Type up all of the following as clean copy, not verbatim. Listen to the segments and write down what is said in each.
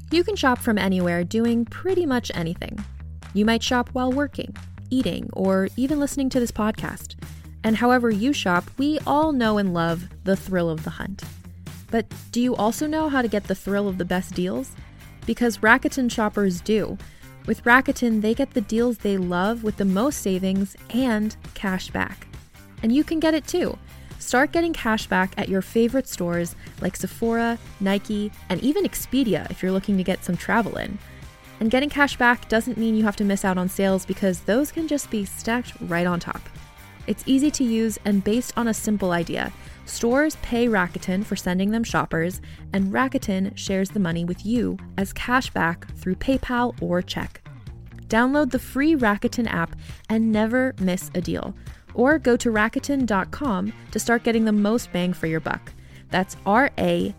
You can shop from anywhere doing pretty much anything. You might shop while working, eating, or even listening to this podcast. And however you shop, we all know and love the thrill of the hunt. But do you also know how to get the thrill of the best deals? Because Rakuten shoppers do. With Rakuten, they get the deals they love with the most savings and cash back. And you can get it too. Start getting cash back at your favorite stores like Sephora, Nike, and even Expedia if you're looking to get some travel in. And getting cash back doesn't mean you have to miss out on sales because those can just be stacked right on top. It's easy to use and based on a simple idea. Stores pay Rakuten for sending them shoppers, and Rakuten shares the money with you as cash back through PayPal or check. Download the free Rakuten app and never miss a deal. Or go to Rakuten.com to start getting the most bang for your buck. That's Rakuten.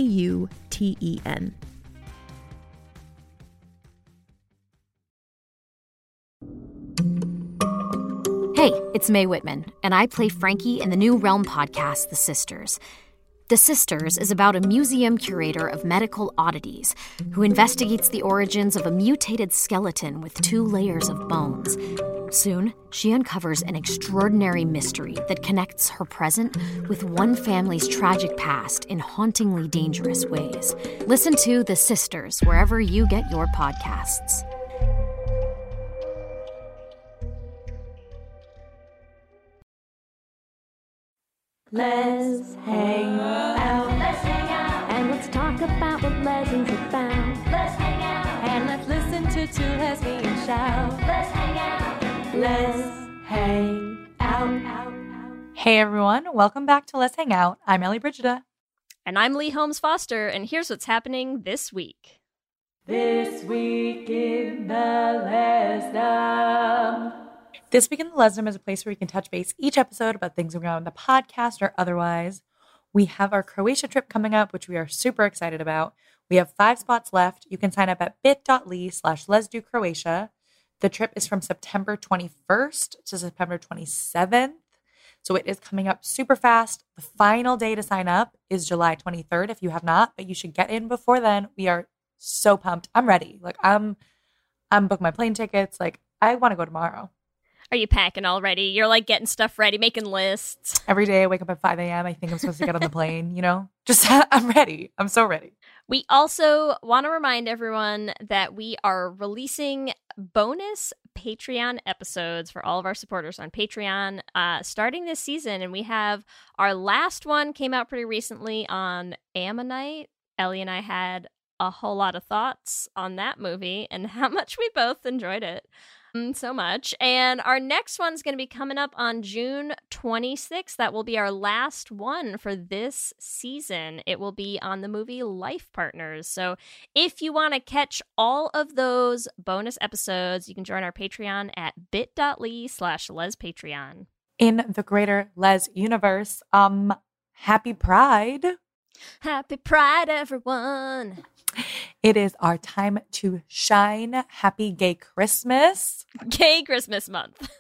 Hey, it's Mae Whitman, and I play Frankie in the new Realm podcast, The Sisters. The Sisters is about a museum curator of medical oddities who investigates the origins of a mutated skeleton with 2 layers of bones. Soon, she uncovers an extraordinary mystery that connects her present with one family's tragic past in hauntingly dangerous ways. Listen to The Sisters wherever you get your podcasts. Let's hang out. Let's hang out. And let's talk about what lessons are found. Let's hang out. And let's listen to two lesbians shout. Let's hang out. Let's hang out. Hey everyone, welcome back to Let's Hang Out. I'm Ellie Brigida. And I'm Lee Holmes Foster, and here's what's happening this week. This week in the Lesdom. This week in the Lesdom is a place where we can touch base each episode about things going on in the podcast or otherwise. We have our Croatia trip coming up, which we are super excited about. We have 5 spots left. You can sign up at bit.ly/LesDoCroatia. The trip is from September 21st to September 27th. So it is coming up super fast. The final day to sign up is July 23rd if you have not, but you should get in before then. We are so pumped. I'm ready. I'm booked my plane tickets. I want to go tomorrow. Are you packing already? You're getting stuff ready, making lists. Every day I wake up at 5 a.m. I think I'm supposed to get on the plane, Just, I'm ready. I'm so ready. We also want to remind everyone that we are releasing bonus Patreon episodes for all of our supporters on Patreon starting this season. And we have our last one came out pretty recently on Ammonite. Ellie and I had a whole lot of thoughts on that movie and how much we both enjoyed it. So much. And our next one's going to be coming up on June 26th. That will be our last one for this season. It will be on the movie Life Partners. So if you want to catch all of those bonus episodes, you can join our Patreon at bit.ly/LesPatreon. In the greater Les universe, happy Pride. Happy Pride, everyone. It is our time to shine. Happy Gay Christmas. Gay Christmas month.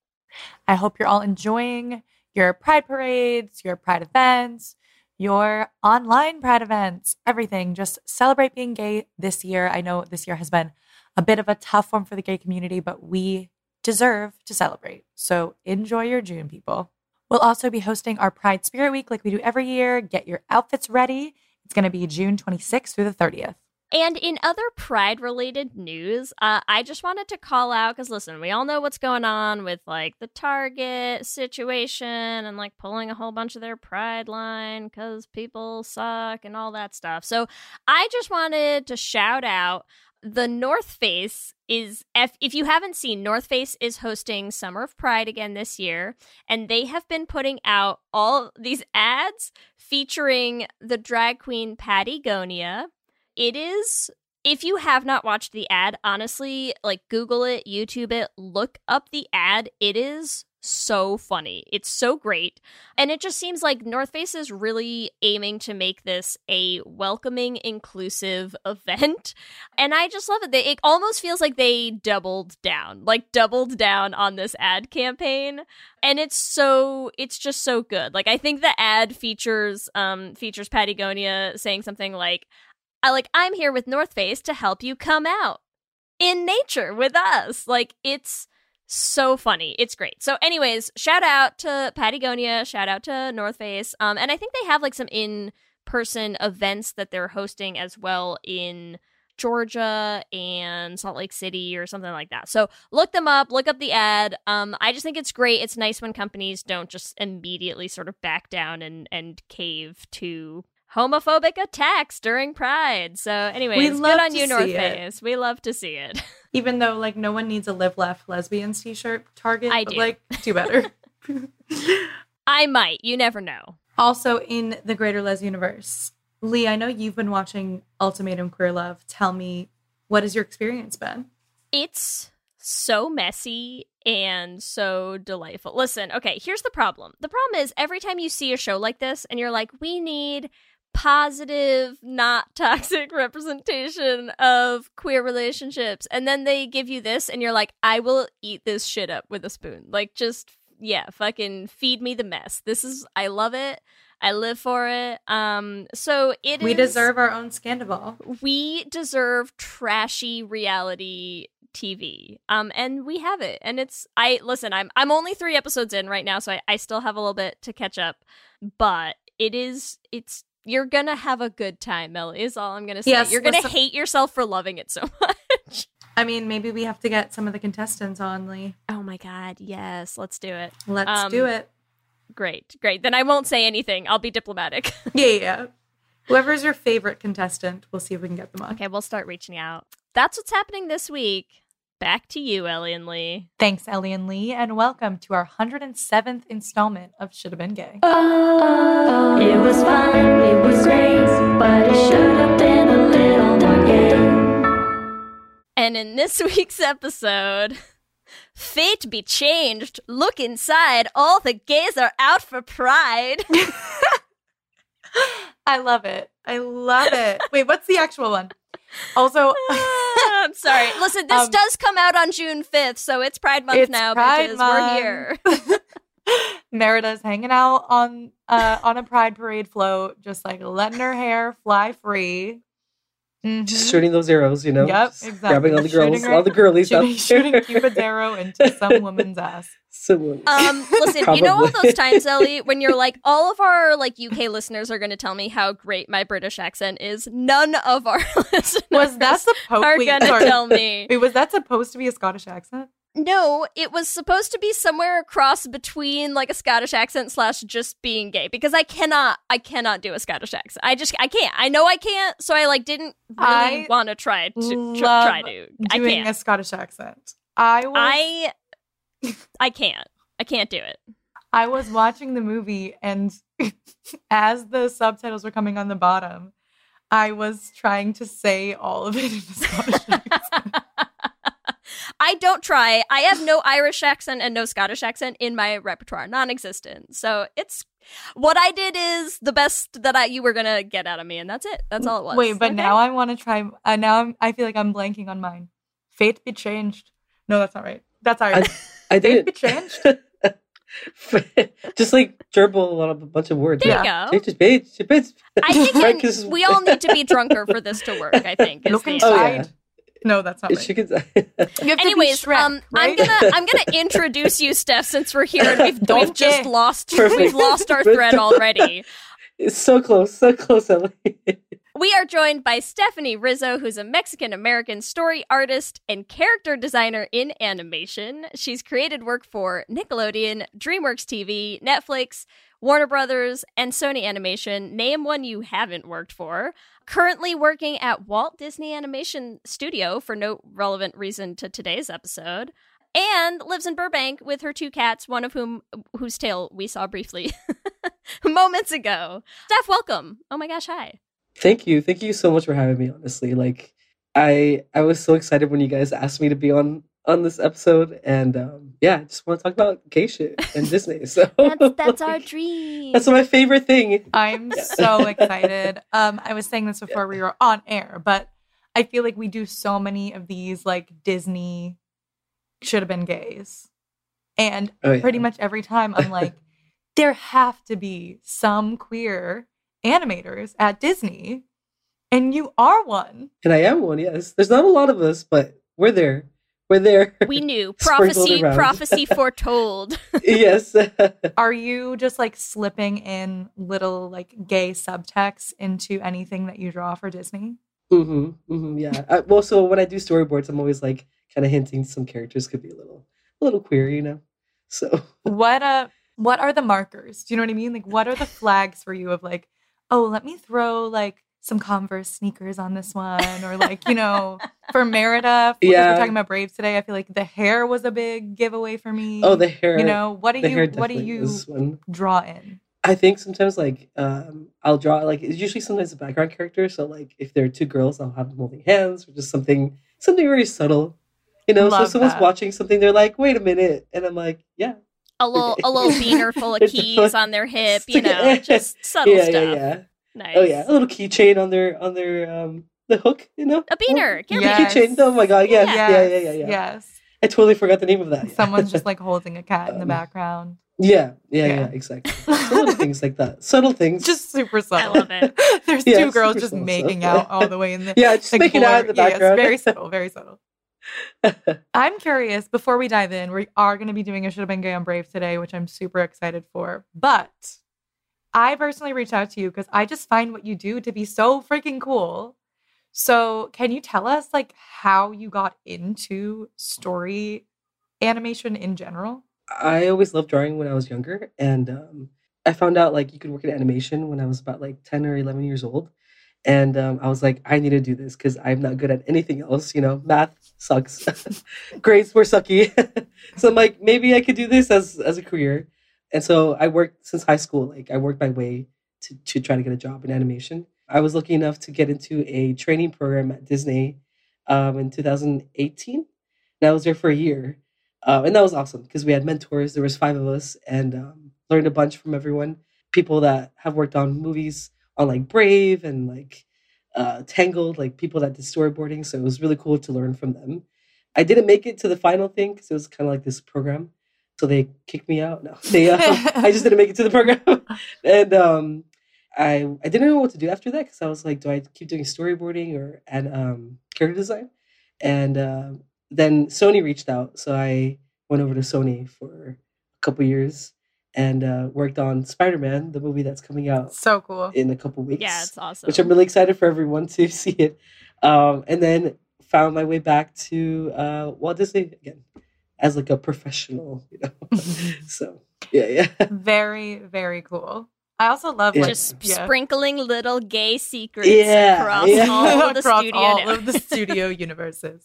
I hope you're all enjoying your Pride parades, your Pride events, your online Pride events, everything. Just celebrate being gay this year. I know this year has been a bit of a tough one for the gay community, but we deserve to celebrate. So enjoy your June, people. We'll also be hosting our Pride Spirit Week like we do every year. Get your outfits ready. It's going to be June 26th through the 30th. And in other Pride-related news, I just wanted to call out, because listen, we all know what's going on with the Target situation and pulling a whole bunch of their Pride line because people suck and all that stuff. So I just wanted to shout out the North Face is, if you haven't seen, North Face is hosting Summer of Pride again this year, and they have been putting out all these ads featuring the drag queen Patagonia. It is, if you have not watched the ad, honestly, Google it, YouTube it, look up the ad. It is so funny. It's so great. And it just seems like North Face is really aiming to make this a welcoming, inclusive event. And I just love it. It almost feels like they doubled down on this ad campaign. And it's just so good. I think the ad features Patagonia saying something like, I'm here with North Face to help you come out in nature with us. Like, it's so funny. It's great. So anyways, shout out to Patagonia, shout out to North Face. And I think they have like some in-person events that they're hosting as well in Georgia and Salt Lake City or something like that. So look them up, look up the ad. I just think it's great. It's nice when companies don't just immediately sort of back down and cave to homophobic attacks during Pride. So anyways, good on you, North Face. We love to see it. Even though, like, no one needs a Live Laugh Lesbians t-shirt, Target. I but, do. like, do better. I might. You never know. Also, in the Greater Les universe, Lee, I know you've been watching Ultimatum Queer Love. Tell me, what has your experience been? It's so messy and so delightful. Listen, okay, here's the problem. The problem is every time you see a show like this and you're like, we need positive, not toxic representation of queer relationships, and then they give you this and you're like, I will eat this shit up with a spoon. Like, just, yeah, fucking feed me the mess. I love it. I live for it. We deserve our own Scandival. We deserve trashy reality TV. And we have it. And I'm only 3 episodes in right now, so I still have a little bit to catch up. But you're gonna have a good time, Melly, is all I'm gonna say. Yes, you're gonna hate yourself for loving it so much. I mean, maybe we have to get some of the contestants on, Lee. Oh my god, yes, let's do it. Let's do it. Great. Then I won't say anything. I'll be diplomatic. Yeah. Whoever's your favorite contestant, we'll see if we can get them on. Okay, we'll start reaching out. That's what's happening this week. Back to you, Ellie and Lee. Thanks, Ellie and Lee, and welcome to our 107th installment of Shoulda Been Gay. Oh, it was fun, it was great, but it should have been a little more gay. And in this week's episode, fate be changed. Look inside. All the gays are out for Pride. I love it. Wait, what's the actual one? Also, I'm sorry. Listen, this does come out on June 5th, so it's Pride Month now, Pride bitches. Month. We're here. Merida's hanging out on a Pride parade float, just like letting her hair fly free. Mm-hmm. Just shooting those arrows, you know? Yep, just exactly. Grabbing all the girls, all the girlies out there. Shooting Cupid's arrow into some woman's ass. Listen, you know all those times, Ellie, when you're like, all of our like UK listeners are going to tell me how great my British accent is. None of our listeners are going to tell me. Wait, was that supposed to be a Scottish accent? No, it was supposed to be somewhere across between like a Scottish accent / just being gay, because I cannot do a Scottish accent. I can't. I know I can't, so I like didn't really want to try to. Doing a Scottish accent. I can't. I can't do it. I was watching the movie, and as the subtitles were coming on the bottom, I was trying to say all of it in a Scottish accent. I don't try. I have no Irish accent and no Scottish accent in my repertoire, non-existent. So it's what I did is the best that you were gonna get out of me, and that's it. That's all it was. Wait, but now I want to try. I feel like I'm blanking on mine. Fate be changed. No, that's not right. That's Irish. I did. Fate be changed. Just like gerbil a bunch of words. There you go. I think we all need to be drunker for this to work. I think. Look inside. No, that's not right. Anyways, Shrek, right? I'm gonna introduce you, Steph, since we're here and we've just lost our thread already. It's so close, Ellie. We are joined by Stephanie Rizzo, who's a Mexican-American story artist and character designer in animation. She's created work for Nickelodeon, DreamWorks TV, Netflix, Warner Brothers, and Sony Animation. Name one you haven't worked for. Currently working at Walt Disney Animation Studio for no relevant reason to today's episode. And lives in Burbank with her 2 cats, one of whose tail we saw briefly moments ago. Steph, welcome. Oh my gosh, hi. Thank you so much for having me. Honestly, like I was so excited when you guys asked me to be on this episode, and I just want to talk about gay shit and Disney. So that's our dream. That's my favorite thing. I'm so excited. I was saying this before we were on air, but I feel like we do so many of these like Disney should have been gays, and pretty much every time I'm like, there have to be some queer animators at Disney. And you are one. And I am one, yes. There's not a lot of us, but we're there. We're there. We knew. Sprinkled around. Prophecy foretold. Yes. Are you just like slipping in little like gay subtext into anything that you draw for Disney? Yeah. Well, so when I do storyboards, I'm always like kind of hinting some characters could be a little queer, you know? So What are the markers? Do you know what I mean? Like, what are the flags for you of like, oh, let me throw like some Converse sneakers on this one, or like, you know, for Merida, if Yeah. we're talking about Brave today, I feel like the hair was a big giveaway for me. oh, the hair. You know, what do the hair you definitely is one. draw in? I think sometimes like I'll draw like it's usually sometimes a background character. So like if there are two girls, I'll have them holding hands or just something very subtle. You know, so Love if someone's that. watching something, they're like, "Wait a minute," and I'm like, "Yeah, a little beaner full of It's keys on their hip, you know, just subtle yeah, stuff. yeah." Nice. Oh yeah, a little keychain on their the hook, you know, A beaner. Oh, Yes. keychain. Oh my god, yes, Yeah. yeah. Yes. I totally forgot the name of that. Yeah. Someone's just like holding a cat in the background. yeah, Yeah. exactly. So little things like that, subtle things. Just super subtle. love it. There's Yeah, two girls super just subtle making stuff. out all the way in the yeah, just like, making out in the blur. Yeah, background. it's very subtle, very subtle. I'm curious, before we dive in, we are going to be doing a Should Have Been Gay on Brave today, which I'm super excited for. But I personally reached out to you because I just find what you do to be so freaking cool. So can you tell us like how you got into story animation in general? I always loved drawing when I was younger, and I found out like you could work in animation when I was about like 10 or 11 years old. And I was like, I need to do this because I'm not good at anything else. You know, math sucks. Grades were sucky. So I'm like, maybe I could do this as a career. And so I worked since high school. Like I worked my way to try to get a job in animation. I was lucky enough to get into a training program at Disney in 2018. And I was there for a year. And that was awesome because we had mentors. There was 5 of us and learned a bunch from everyone. People that have worked on movies on like Brave and like Tangled, like people that did storyboarding. So it was really cool to learn from them. I didn't make it to the final thing because it was kind of like this program. So they kicked me out. No, I just didn't make it to the program. And I didn't know what to do after that because I was like, do I keep doing storyboarding or character design? And then Sony reached out. So I went over to Sony for a couple years and worked on Spider-Man, the movie that's coming out So cool. in a couple weeks. Yeah, it's awesome. Which I'm really excited for everyone to see it. And then found my way back to Walt Disney again as like a professional, you know. So yeah. Very, very cool. I also love Yeah. like, Just yeah. sprinkling little gay secrets Yeah, across yeah. all of the across studio. all of the studio universes.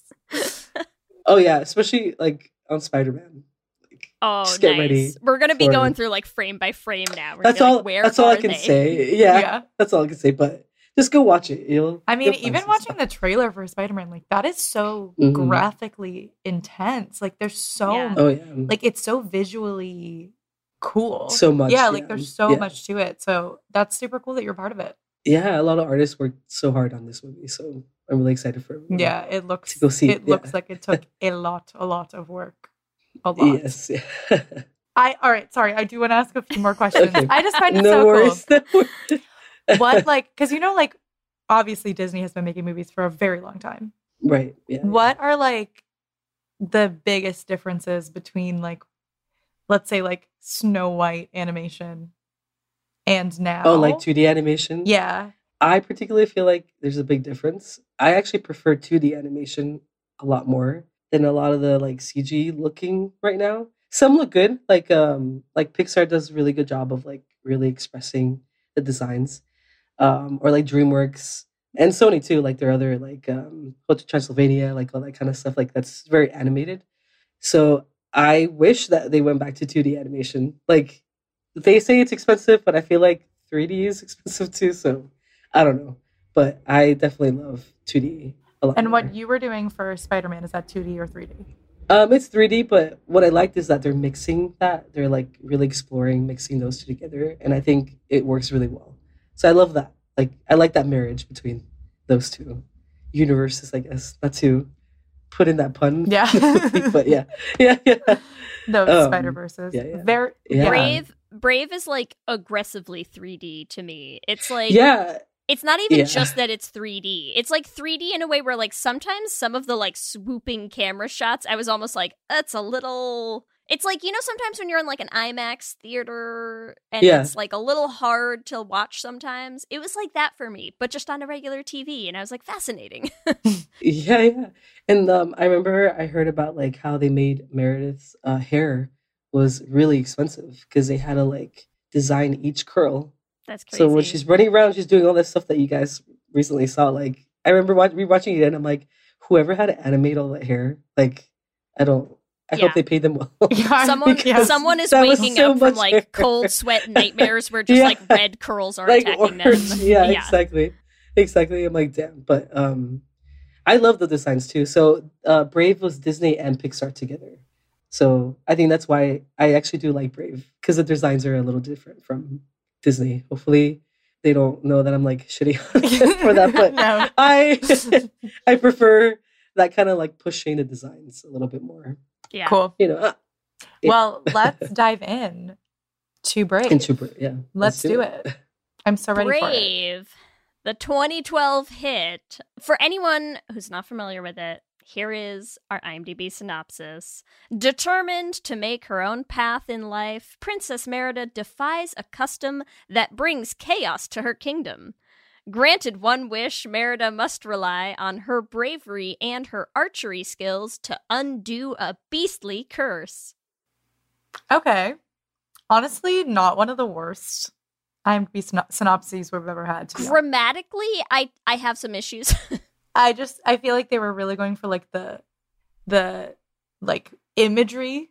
Oh yeah, especially like on Spider-Man. Like, Oh, just get nice. ready We're gonna be for- going through like frame by frame now. We're That's gonna be all. like, where That's all I are can they? say. Yeah, Yeah. that's all I can say. But just go watch it. I mean, you'll find even some watching stuff. the trailer for Spider-Man, like that is so Mhm. graphically intense. Like there's so Yeah. Oh yeah, like it's so visually cool. So much, Yeah, like yeah. there's so Yeah. much to it. So that's super cool that you're part of it. yeah. A lot of artists worked so hard on this movie, so I'm really excited for everyone. Yeah, it looks To go see it it, looks yeah. like it took a lot of work. A lot. Yes. Yeah. All right, sorry, I do want to ask a few more questions. Okay. I just find it no so worries. No worries. cool. What like because you know, like obviously Disney has been making movies for a very long time. Right. Yeah. What are like the biggest differences between like let's say like Snow White animation and now? Oh, like 2D animation. Yeah. I particularly feel like there's a big difference. I actually prefer 2D animation a lot more than a lot of the like CG looking right now. Some look good, like Pixar does a really good job of like really expressing the designs, or like DreamWorks and Sony too, like their other like Hotel Transylvania, like all that kind of stuff. Like that's very animated. So I wish that they went back to 2D animation. Like they say it's expensive, but I feel like 3D is expensive too. So I don't know, but I definitely love 2D a lot. And more. what you were doing for Spider-Man, is that 2D or 3D? It's 3D, but what I liked is that they're mixing that. They're like really exploring mixing those two together, and I think it works really well. So I love that. Like I like that marriage between those two universes, I guess. Not to put in that pun. Yeah. But yeah. Those Spider-Verses. yeah. Very Yeah. Brave is like aggressively 3D to me. It's like Yeah. It's not even Yeah. just that it's 3D. It's like 3D in a way where like sometimes some of the like swooping camera shots, I was almost like, that's a little. It's like, you know, sometimes when you're in like an IMAX theater and Yeah. it's like a little hard to watch sometimes. It was like that for me, but just on a regular TV. And I was like, fascinating. Yeah, yeah. And I remember I heard about like how they made Meredith's hair was really expensive because they had to like design each curl. That's crazy. So when she's running around, she's doing all that stuff that you guys recently saw. Like I remember rewatching it, and I'm like, whoever had to animate all that hair, like I Yeah. hope they paid them well. Yeah, Someone, Because someone is that was waking so up from much like hair. cold sweat nightmares where just Yeah. like red curls are like attacking orange. them. Yeah, exactly. I'm like, damn. But I love the designs too. So Brave was Disney and Pixar together. So I think that's why I actually do like Brave, because the designs are a little different from Disney. Hopefully they don't know that I'm like shitty on it for that, but No. I prefer that kind of like pushing the designs a little bit more. Yeah. Cool. You know, Yeah. Well, let's dive in to Brave. into Brave. Yeah, Let's do it. I'm so ready for it. Brave, the 2012 hit. For anyone who's not familiar with it, here is our IMDb synopsis. Determined to make her own path in life, Princess Merida defies a custom that brings chaos to her kingdom. Granted one wish, Merida must rely on her bravery and her archery skills to undo a beastly curse. Okay. Honestly, not one of the worst IMDb synopses we've ever had. To be honest. Grammatically, I have some issues. I feel like they were really going for like the like imagery,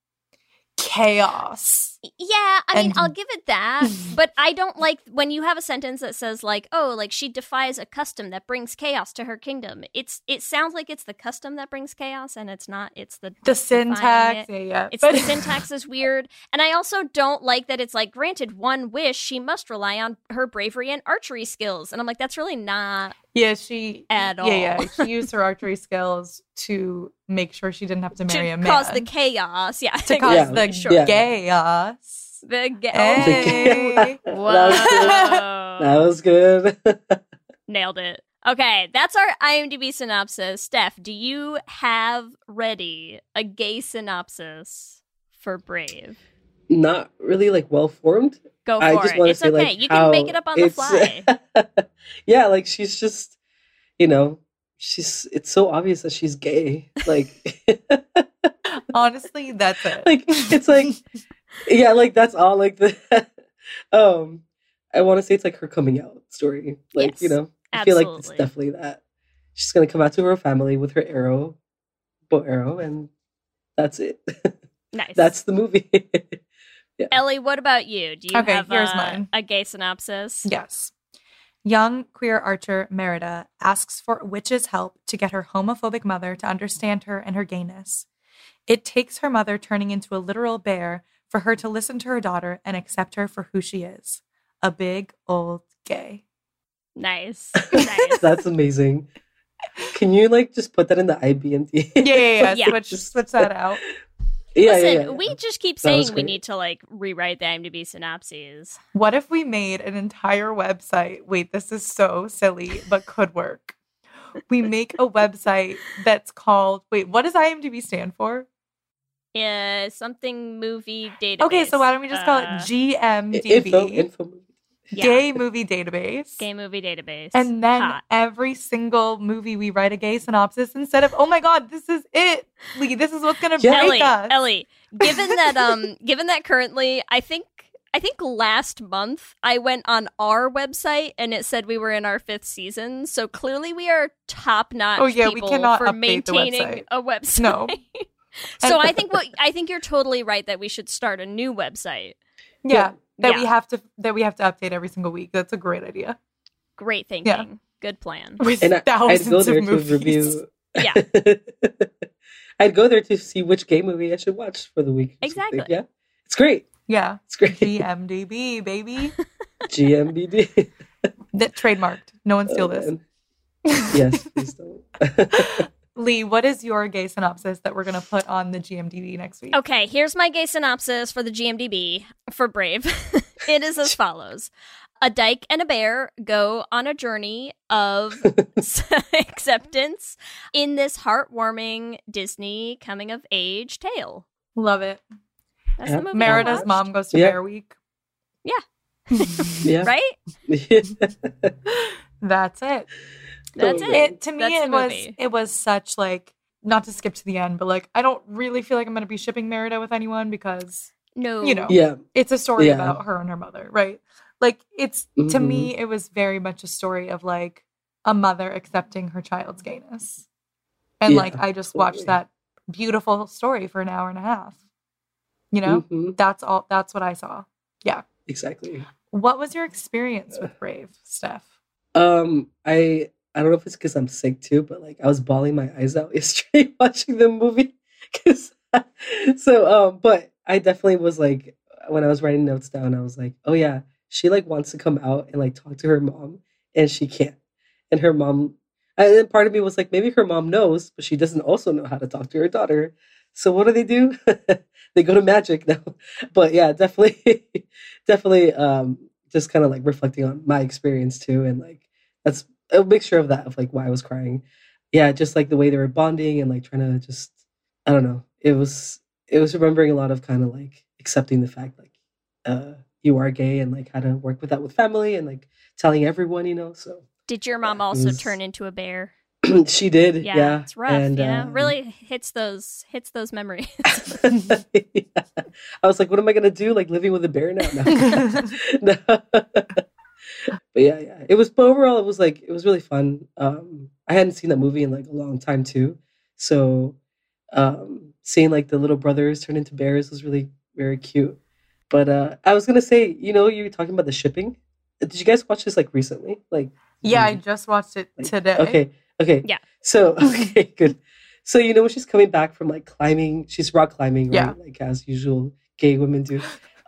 chaos. Yeah, I mean, And- I'll give it that, but I don't like when you have a sentence that says like, "Oh, like she defies a custom that brings chaos to her kingdom." It sounds like it's the custom that brings chaos, and it's not. It's the The defying syntax, it. yeah. It's But- the syntax is weird, and I also don't like that it's like, granted one wish, she must rely on her bravery and archery skills, and I'm like, that's really not. Yeah, she At Yeah, all. she used her archery skills to make sure she didn't have to marry a To man. cause the chaos, yeah. to cause Yeah, the sure. chaos. The Hey. Whoa. That was good. Nailed it. Okay, that's our IMDb synopsis. Steph, do you have ready a gay synopsis for Brave? Not really like well formed. Go for I just it. want to It's say okay. like You can how make it up on the it's- fly. Yeah, like she's just, it's so obvious that she's gay. Like, Honestly, that's it. like it's like, yeah, like that's all. Like the, I want to say it's like her coming out story. Like Yes, I feel like it's absolutely. definitely that. She's gonna come out to her family with her bow arrow, and that's it. Nice. That's the movie. Ellie, what about you? Do you Okay, have here's mine. a gay synopsis? Yes. Young queer archer Merida asks for a witch's help to get her homophobic mother to understand her and her gayness. It takes her mother turning into a literal bear for her to listen to her daughter and accept her for who she is. A big old gay. Nice. Nice. That's amazing. Can you like just put that in the IBMD? Yeah. Yeah. Switch that out. Listen, we just keep That was saying we great. need to like rewrite the IMDb synopses. What if we made an entire website? Wait, this is so silly, but could work. We make a website that's called, wait, what does IMDb stand for? Something movie database. Okay, so why don't we just call it GMDB? Info movie. Gay Movie Database. Gay movie database. And then Hot. every single movie we write a gay synopsis instead of, oh my God, this is it. Lee, this is what's gonna Yeah. break us. Ellie, given that currently, I think last month I went on our website and it said we were in our 5th season. So clearly we are top notch. Oh, yeah, we people cannot for update the maintaining website. a website. No. So And- I think you're totally right that we should start a new website. Yeah. That Yeah. we have to update every single week. That's a great idea. Great thinking. Good plan. With And I'd thousands go there of to movies. review. Yeah. I'd go there to see which gay movie I should watch for the week. or something. Exactly. Yeah, it's great. Yeah. It's great. GMDB, baby. GMBD. That trademarked. No one steal Oh, this. man. Yes, please don't. Lee, what is your gay synopsis that we're going to put on the GMDB next week? Okay, here's my gay synopsis for the GMDB for Brave. It is as follows. A dyke and a bear go on a journey of acceptance in this heartwarming Disney coming of age tale. Love it. That's Yeah. the movie. I Merida's watched. mom goes to Yeah. Bear Week. Yeah. Right? That's it. That's Totally. it. To me, That's the movie. it was such like, not to skip to the end, but like I don't really feel like I'm gonna be shipping Merida with anyone because No. you know, Yeah. it's a story Yeah. about her and her mother, right? Like it's to me, it was very much a story of like a mother accepting her child's gayness. And Yeah, like I just watched totally. that beautiful story for an hour and a half. You know? Mhm. That's what I saw. Yeah. Exactly. What was your experience with Brave, Steph? I don't know if it's because I'm sick too, but like I was bawling my eyes out yesterday watching the movie. But I definitely was like, when I was writing notes down, I was like, oh yeah, she like wants to come out and like talk to her mom, and she can't. And her mom, and then part of me was like, maybe her mom knows, but she doesn't also know how to talk to her daughter. So what do? They go to magic now. But yeah, definitely, definitely, just kind of like reflecting on my experience too, and like that's a mixture of that, of like why I was crying. Yeah, just like the way they were bonding and like trying to just, I don't know. It was remembering a lot of kind of like accepting the fact like you are gay and like how to work with that with family and like telling everyone, So Did your mom Yeah, it also was- turn into a bear? she did. Yeah, Yeah, it's rough, And, Really hits those memories. yeah. I was like, what am I gonna do? Like living with a bear now? No. But yeah. But overall, it was really fun. I hadn't seen that movie in like a long time too, so seeing like the little brothers turn into bears was really very cute. But I was gonna say, you were talking about the shipping. Did you guys watch this like recently? Like, Yeah, I just watched it like, today. Okay. Yeah. So okay, good. So when she's coming back from like climbing, she's rock climbing, right? Yeah. Like as usual gay women do.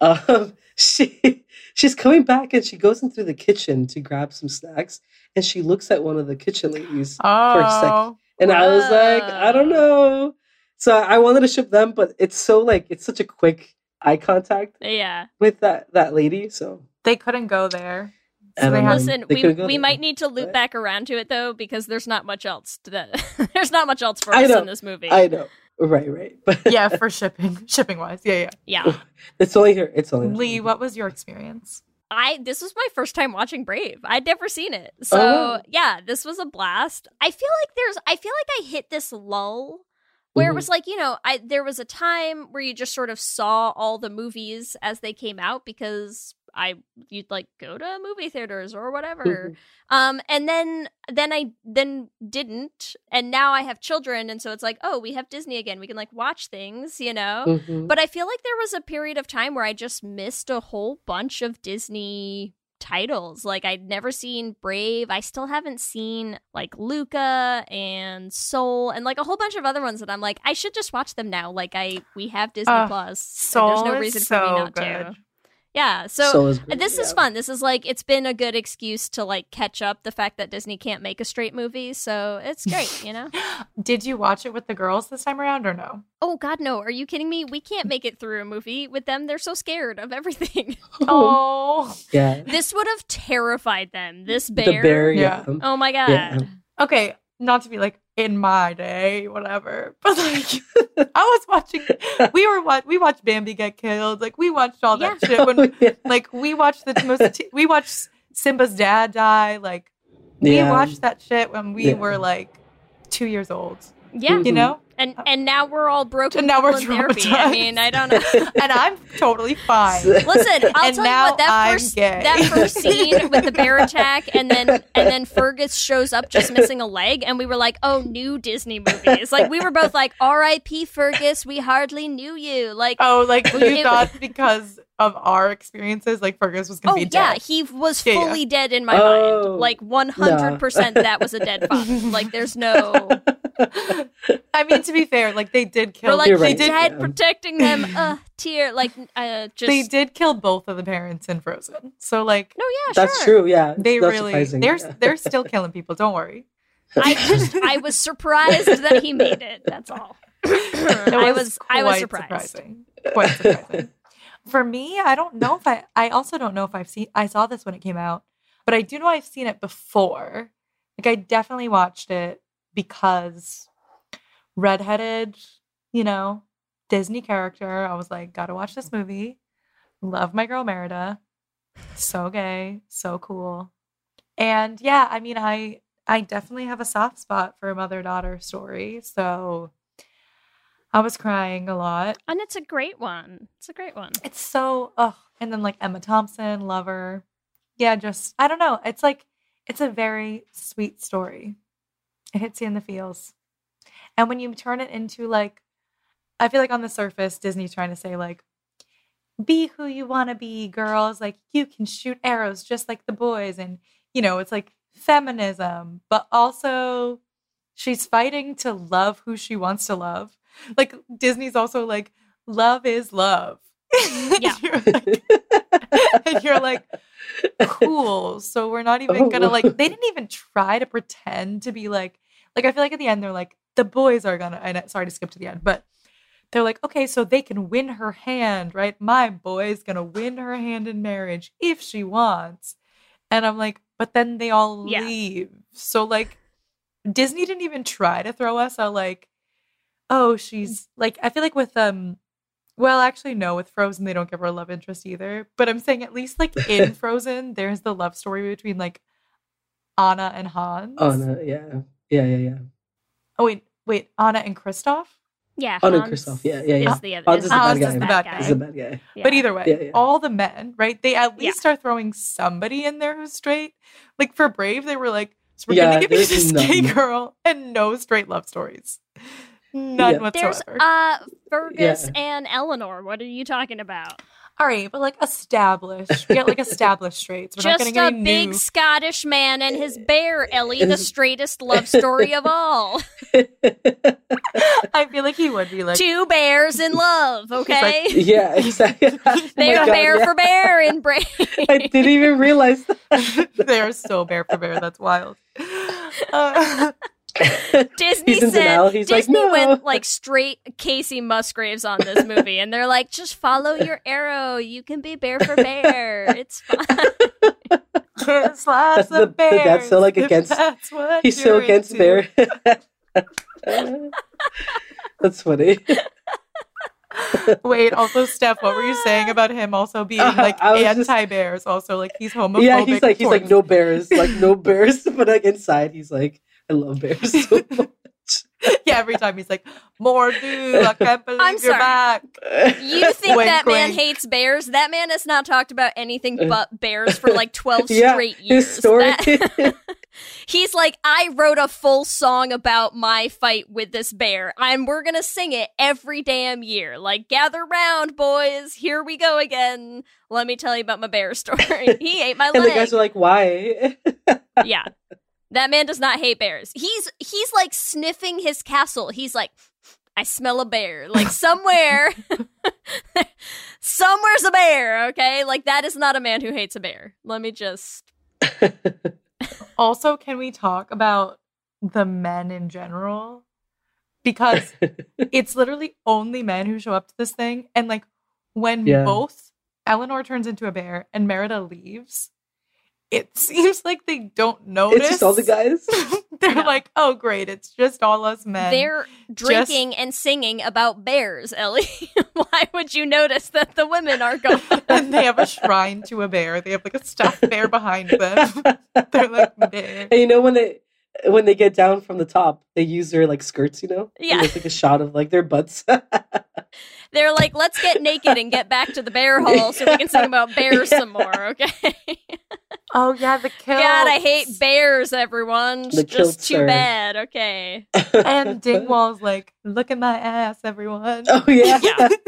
She's coming back and she goes into the kitchen to grab some snacks, and she looks at one of the kitchen ladies for a second. Oh, And I was like, I don't know. So I wanted to ship them, but it's such a quick eye contact Yeah. with that lady. So they couldn't go there. I So they don't know. had Listen, They couldn't go we there. might need to loop But- back around to it though, because there's not much else there's not much else for I us know. in this movie. I know, right. But yeah, for shipping wise. Yeah. Yeah. it's only her. It's only her. Lee, what was your experience? This was my first time watching Brave. I'd never seen it. So wow. yeah, this was a blast. I feel like I hit this lull where it was like, there was a time where you just sort of saw all the movies as they came out because you'd like go to movie theaters or whatever. And then I didn't, and now I have children, and so it's like, oh, we have Disney again. We can like watch things, Mhm. But I feel like there was a period of time where I just missed a whole bunch of Disney titles. Like I'd never seen Brave. I still haven't seen like Luca and Soul and like a whole bunch of other ones that I'm like, I should just watch them now. Like we have Disney Plus. Soul There's no is reason so for me not good. to. Yeah, so Soul is great, this is yeah. fun. This is like, it's been a good excuse to like catch up the fact that Disney can't make a straight movie. So it's great, Did you watch it with the girls this time around or no? Oh God, no. Are you kidding me? We can't make it through a movie with them. They're so scared of everything. Oh. Yeah. This would have terrified them. This bear. The bear. Yeah. Yeah. Oh my God. Yeah. Okay, not to be like in my day, whatever, but like I was watching. We watched Bambi get killed. Like we watched all that shit when, Yeah. like we watched we watched Simba's dad die. Like we Yeah. watched that shit when we Yeah. were like 2 years old. Yeah. You know, And now we're all broken. And now we're people in therapy. I traumatized. mean, I don't know. and I'm totally fine. Listen, I'll And tell now you what. I'm gay. That first scene with the bear attack, and then Fergus shows up just missing a leg, and we were like, "Oh, new Disney movies." Like we were both like, "R.I.P. Fergus, we hardly knew you." Like, Oh, like you It- thought because of our experiences, like Fergus was gonna oh be yeah, dead. he was Yeah, yeah. fully dead in my Oh, mind. Like 100%, that was a dead father. Like there's no. I mean, to be fair, like they did We're kill. like You're the right, dad yeah. protecting them. Tear like just. They did kill both of the parents in Frozen. So like No, yeah, That's sure. true. Yeah. they It's not really surprising, they're yeah. they're still killing people. Don't worry. I was surprised that he made it. That's all. It I was quite surprised. surprising. Quite surprising. For me, I don't know if I also don't know if I saw this when it came out, but I do know I've seen it before. Like, I definitely watched it because redheaded, Disney character. I was like, gotta watch this movie. Love my girl Merida. So gay, so cool. And yeah, I mean, I definitely have a soft spot for a mother-daughter story. So I was crying a lot. And it's a great one. It's a great one. It's so, and then like Emma Thompson, love her. Yeah, just, I don't know. It's like, it's a very sweet story. It hits you in the feels. And when you turn it into like, I feel like on the surface, Disney's trying to say like, be who you want to be, girls. Like, you can shoot arrows just like the boys. And, it's like feminism, but also she's fighting to love who she wants to love. Like, Disney's also like, love is love. Yeah. And you're like, cool. So we're not even gonna like, they didn't even try to pretend to be like I feel like at the end they're like, the boys are gonna, and sorry to skip to the end, but they're like, okay, so they can win her hand, right? My boy's gonna win her hand in marriage if she wants. And I'm like, but then they all leave. So like, Disney didn't even try to throw us a like, oh, she's like, I feel like with well, actually no, with Frozen they don't give her a love interest either. But I'm saying at least like in Frozen, there's the love story between like Anna and Hans. Anna, yeah. Oh wait, Anna and Kristoff? Yeah, Anna Hans Kristoff, yeah. is the other. Hans is the Hans bad is guy. the bad guy. He's the bad guy. Yeah. But either way, Yeah. all the men, right? They at least are throwing somebody in there who's straight. Like for Brave, they were like, so we're gonna give you there's this gay none. girl and no straight love stories. None Yeah. There's whatsoever. Fergus and Eleanor. What are you talking about? All right, but like established. We got like established straights. We're not Just getting a any big new. Scottish man and his bear, Ellie, And the his- straightest love story of all. I feel like he would be like, Two bears in love, okay? Yeah, exactly. Oh my They're God, bear yeah. for bear in Brave. I didn't even realize that. they're so bear for bear. That's wild. Disney He's in said denial. He's like, Disney no. went like straight Casey Musgraves on this movie, and they're like, just follow your arrow. You can be bear for bear. It's fine. Kiss lots That's of the bears. dad's so, like, if against- That's what He's so you're against into. Bear. That's funny. Wait, also, Steph, what were you saying about him also being like I was just- anti-bears? Also, like he's homophobic. Yeah, he's like towards- no bears, like no bears, but like inside he's like, I love bears so much. Yeah, every time he's like, Mordu, I can't believe I'm you're sorry. back. You think Wink, that man wink. hates bears? That man has not talked about anything but bears for like 12 Yeah, straight years. his story. He's like, I wrote a full song about my fight with this bear, and we're gonna sing it every damn year. Like, gather round, boys. Here we go again. Let me tell you about my bear story. He ate my And leg. the guys are like, why? Yeah. That man does not hate bears. He's like sniffing his castle. He's like, I smell a bear. Like somewhere's a bear, okay? Like that is not a man who hates a bear. Let me just Also, can we talk about the men in general? Because it's literally only men who show up to this thing. And like when Yeah. both Eleanor turns into a bear and Merida leaves, it seems like they don't notice. It's just all the guys. They're No. like, oh great, it's just all us men. they're drinking and singing about bears, Ellie. Why would you notice that the women are gone? And they have a shrine to a bear. They have like a stuffed bear behind them. They're like, bear. And you know when they get down from the top, they use their like skirts, you know? Yeah. And there's like a shot of like their butts. They're like, let's get naked and get back to the bear hall so we can sing about bears some more, okay? Oh yeah, the kill. God, I hate bears, everyone. The Just kilts too are- bad, okay. And Dingwall's like, look at my ass, everyone. Oh yeah.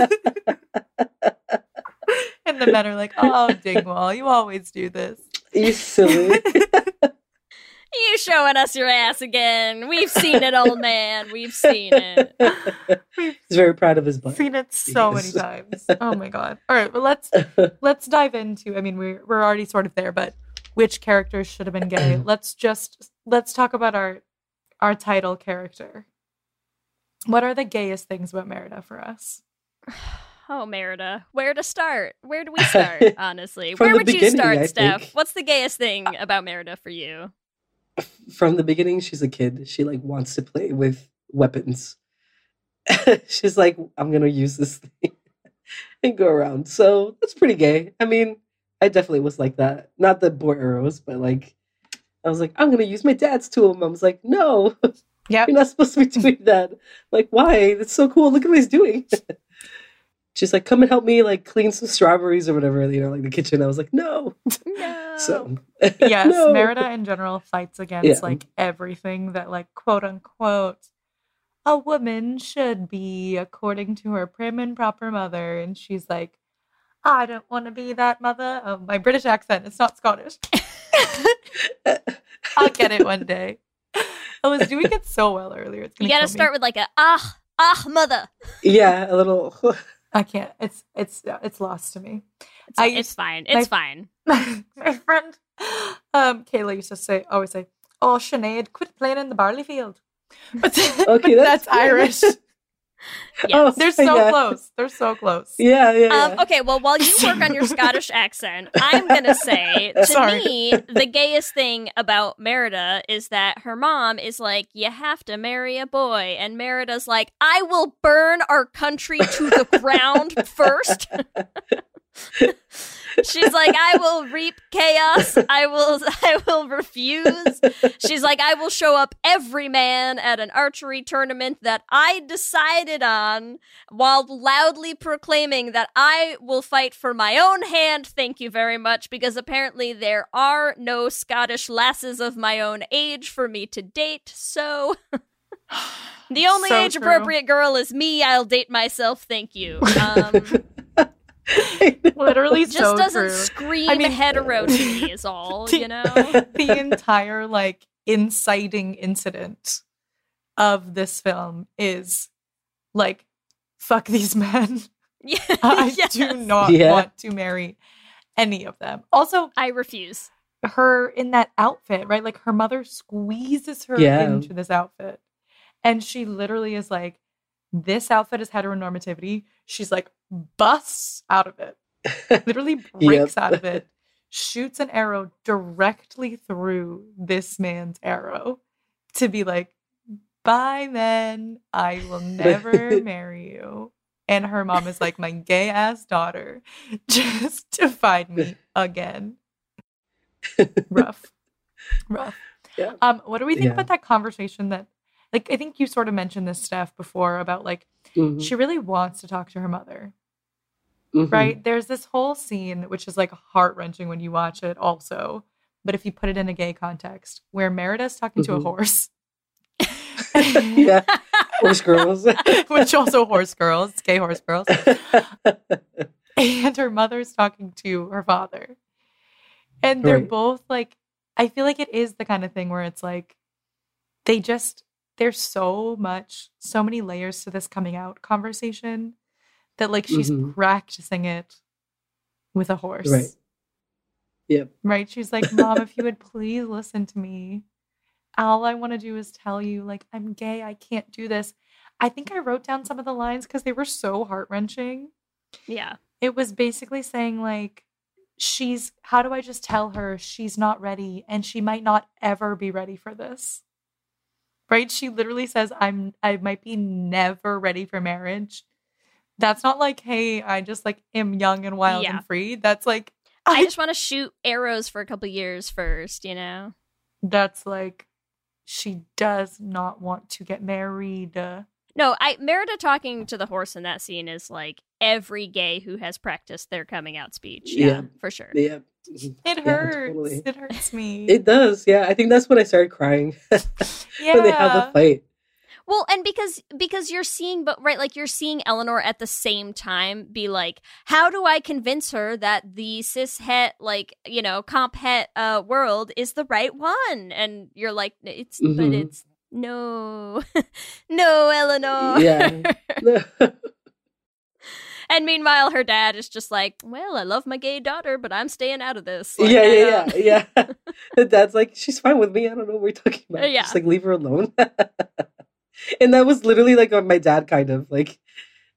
And the men are like, oh, Dingwall, you always do this. You silly. You showing us your ass again. We've seen it, old man. We've seen it. He's very proud of his butt. Seen it so many Yes. times. Oh my god. All right, well let's dive into. I mean, we're already sort of there, but which characters should have been gay? Let's talk about our title character. What are the gayest things about Merida for us? Oh, Merida, where to start? Where do we start, honestly? From Where the would you beginning, start, I Steph? think. What's the gayest thing about Merida for you? From the beginning, she's a kid. She like wants to play with weapons. She's like, I'm gonna use this thing and go around. So that's pretty gay. I mean, I definitely was like that. Not the boar arrows, but like I was like, I'm gonna use my dad's tool. Mom's like, no, Yep. you're not supposed to be doing that. Like, why? That's so cool. Look at what he's doing. She's like, come and help me like clean some strawberries or whatever, like the kitchen. I was like, no. No. So Yes, no. Merida in general fights against Yeah. like everything that like quote unquote a woman should be according to her prim and proper mother, and she's like, I don't want to be that mother. Oh, my British accent, it's not Scottish. I'll get it one day. I was doing it so well earlier. It's You gonna gotta kill me. start with like a mother. Yeah, a little. I can't. It's lost to me. It's, I it's used- fine. my- It's fine. My friend, Kayla used to always say, "Oh, Sinead, quit playing in the barley field." But, Okay, but that's that's Irish. Yes. They're so Yeah. close. They're so close. Yeah. Okay, well, while you work on your Scottish accent, I'm gonna say, to Sorry. me, the gayest thing about Merida is that her mom is like, you have to marry a boy, and Merida's like, I will burn our country to the ground first. She's like, I will reap chaos. I will refuse. She's like, I will show up every man at an archery tournament that I decided on while loudly proclaiming that I will fight for my own hand, thank you very much, because apparently there are no Scottish lasses of my own age for me to date, so the only So age-appropriate girl is me. I'll date myself, thank you. Literally, Just so doesn't true. scream I mean- hetero to me is all, you know? The entire like inciting incident of this film is like, fuck these men. Yeah, I yes. do not Yeah. want to marry any of them. Also, I refuse. her in that outfit, right? Like her mother squeezes her Yeah. into this outfit. And she literally is like, this outfit is heteronormativity. She's like, busts out of it. Literally breaks out of it. Shoots an arrow directly through this man's arrow to be like, bye then. I will never marry you. And her mom is like, my gay ass daughter just to find me again. Rough. Yeah. What do we think Yeah. about that conversation that, like, I think you sort of mentioned this, Steph, before about like, Mhm. she really wants to talk to her mother, Mhm. right? There's this whole scene, which is like heart wrenching when you watch it also, but if you put it in a gay context, where Merida's talking to a Mhm. horse. Yeah. Horse girls. Which also horse girls, gay horse girls. And her mother's talking to her father. And they're Right. both like, I feel like it is the kind of thing where it's like, there's so many layers to this coming out conversation that like she's Mhm. practicing it with a horse. Right. Yep. Right? She's like, Mom, if you would please listen to me. All I want to do is tell you, like, I'm gay. I can't do this. I think I wrote down some of the lines because they were so heart-wrenching. Yeah. It was basically saying, like, how do I just tell her she's not ready and she might not ever be ready for this? Right? She literally says, I might be never ready for marriage. That's not like, hey, I just like am young and wild Yeah. and free. That's like, I just want to shoot arrows for a couple years first, you know? that's like, she does not want to get married. No, Merida talking to the horse in that scene is like every gay who has practiced their coming out speech. Yeah, Yeah. for sure. Yep. It Yeah, hurts. totally. It hurts me. It does. Yeah. I think that's when I started crying when they have the fight. Well, and because you're seeing, but right, like you're seeing Eleanor at the same time be like, how do I convince her that the cis het, like, you know, comp het world is the right one? And you're like, but Mhm. it's no, no, Eleanor. Yeah. And meanwhile, her dad is just like, well, I love my gay daughter, but I'm staying out of this. Yeah, Like, I yeah, don't- yeah, yeah. The dad's like, she's fine with me. I don't know what we're talking about. Yeah. Just like leave her alone. And that was literally like on my dad, kind of like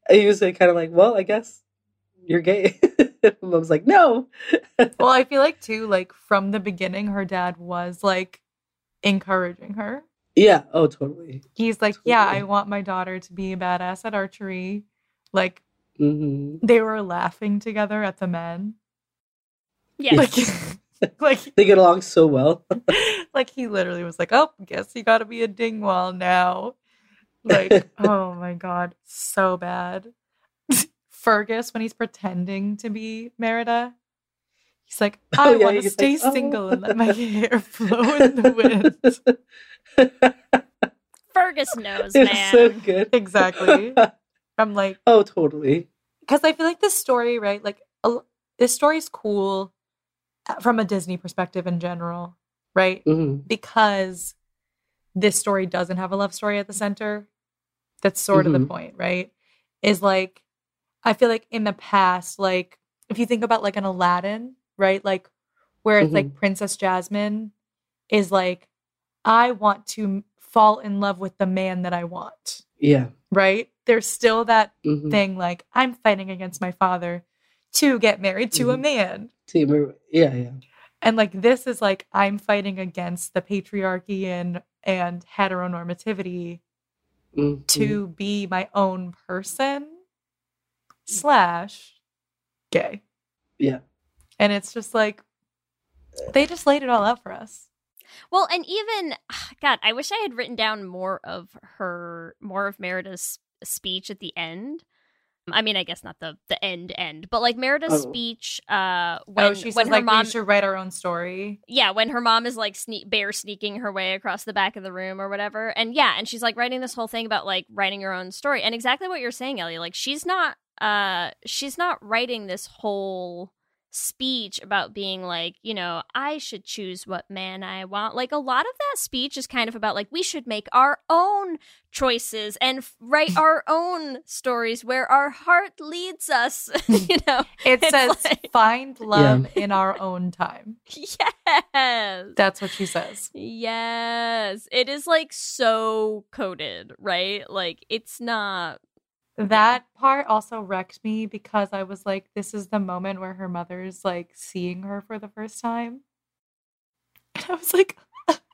And he was like, kind of like, well, I guess you're gay. Mom's like, no. Well, I feel like too, like from the beginning, her dad was like encouraging her. Yeah. Oh, totally. He's like, yeah, Totally. I want my daughter to be a badass at archery. Like Hmm. they were laughing together at the men. Yeah. Like, like, They get along so well. like he literally was like, oh, guess you got to be a dingwall now. Like, oh my God, so bad. Fergus, when he's pretending to be Merida, he's like, Oh, I yeah, want to he's stay like, oh. single and let my hair flow in the wind. Fergus knows, It's man. so good. Exactly. I'm like, Oh, totally. because I feel like this story, right? Like, this story's cool from a Disney perspective in general, right? Hmm. Because this story doesn't have a love story at the center. That's sort of the Mhm. point, right? Is like, I feel like in the past, like, if you think about like an Aladdin, right? Like, where it's like Princess Jasmine is like, I want to fall in love with the man that I want, Yeah. right? There's still that Hmm. thing like, I'm fighting against my father to get married to a Mhm. man. Yeah, yeah. And like this is like I'm fighting against the patriarchy and heteronormativity Mhm. to be my own person / gay. Yeah. And it's just like they just laid it all out for us. Well, and even God, I wish I had written down more of Merida's speech at the end. I mean, I guess not the end, but like Merida's Oh. speech when She says when her like mom we should write our own story. yeah, when her mom is like sneaking her way across the back of the room or whatever. And yeah, and she's like writing this whole thing about like writing her own story. And exactly what you're saying, Ellie, like she's not writing this whole speech about being like, you know, I should choose what man I want. Like a lot of that speech is kind of about like we should make our own choices and write our own stories where our heart leads us. You know, It It's says like- find love in our own time. yes. That's what she says. Yes. It is like so coded, right? Like it's not. That part also wrecked me because I was like, this is the moment where her mother's like seeing her for the first time. And I was like,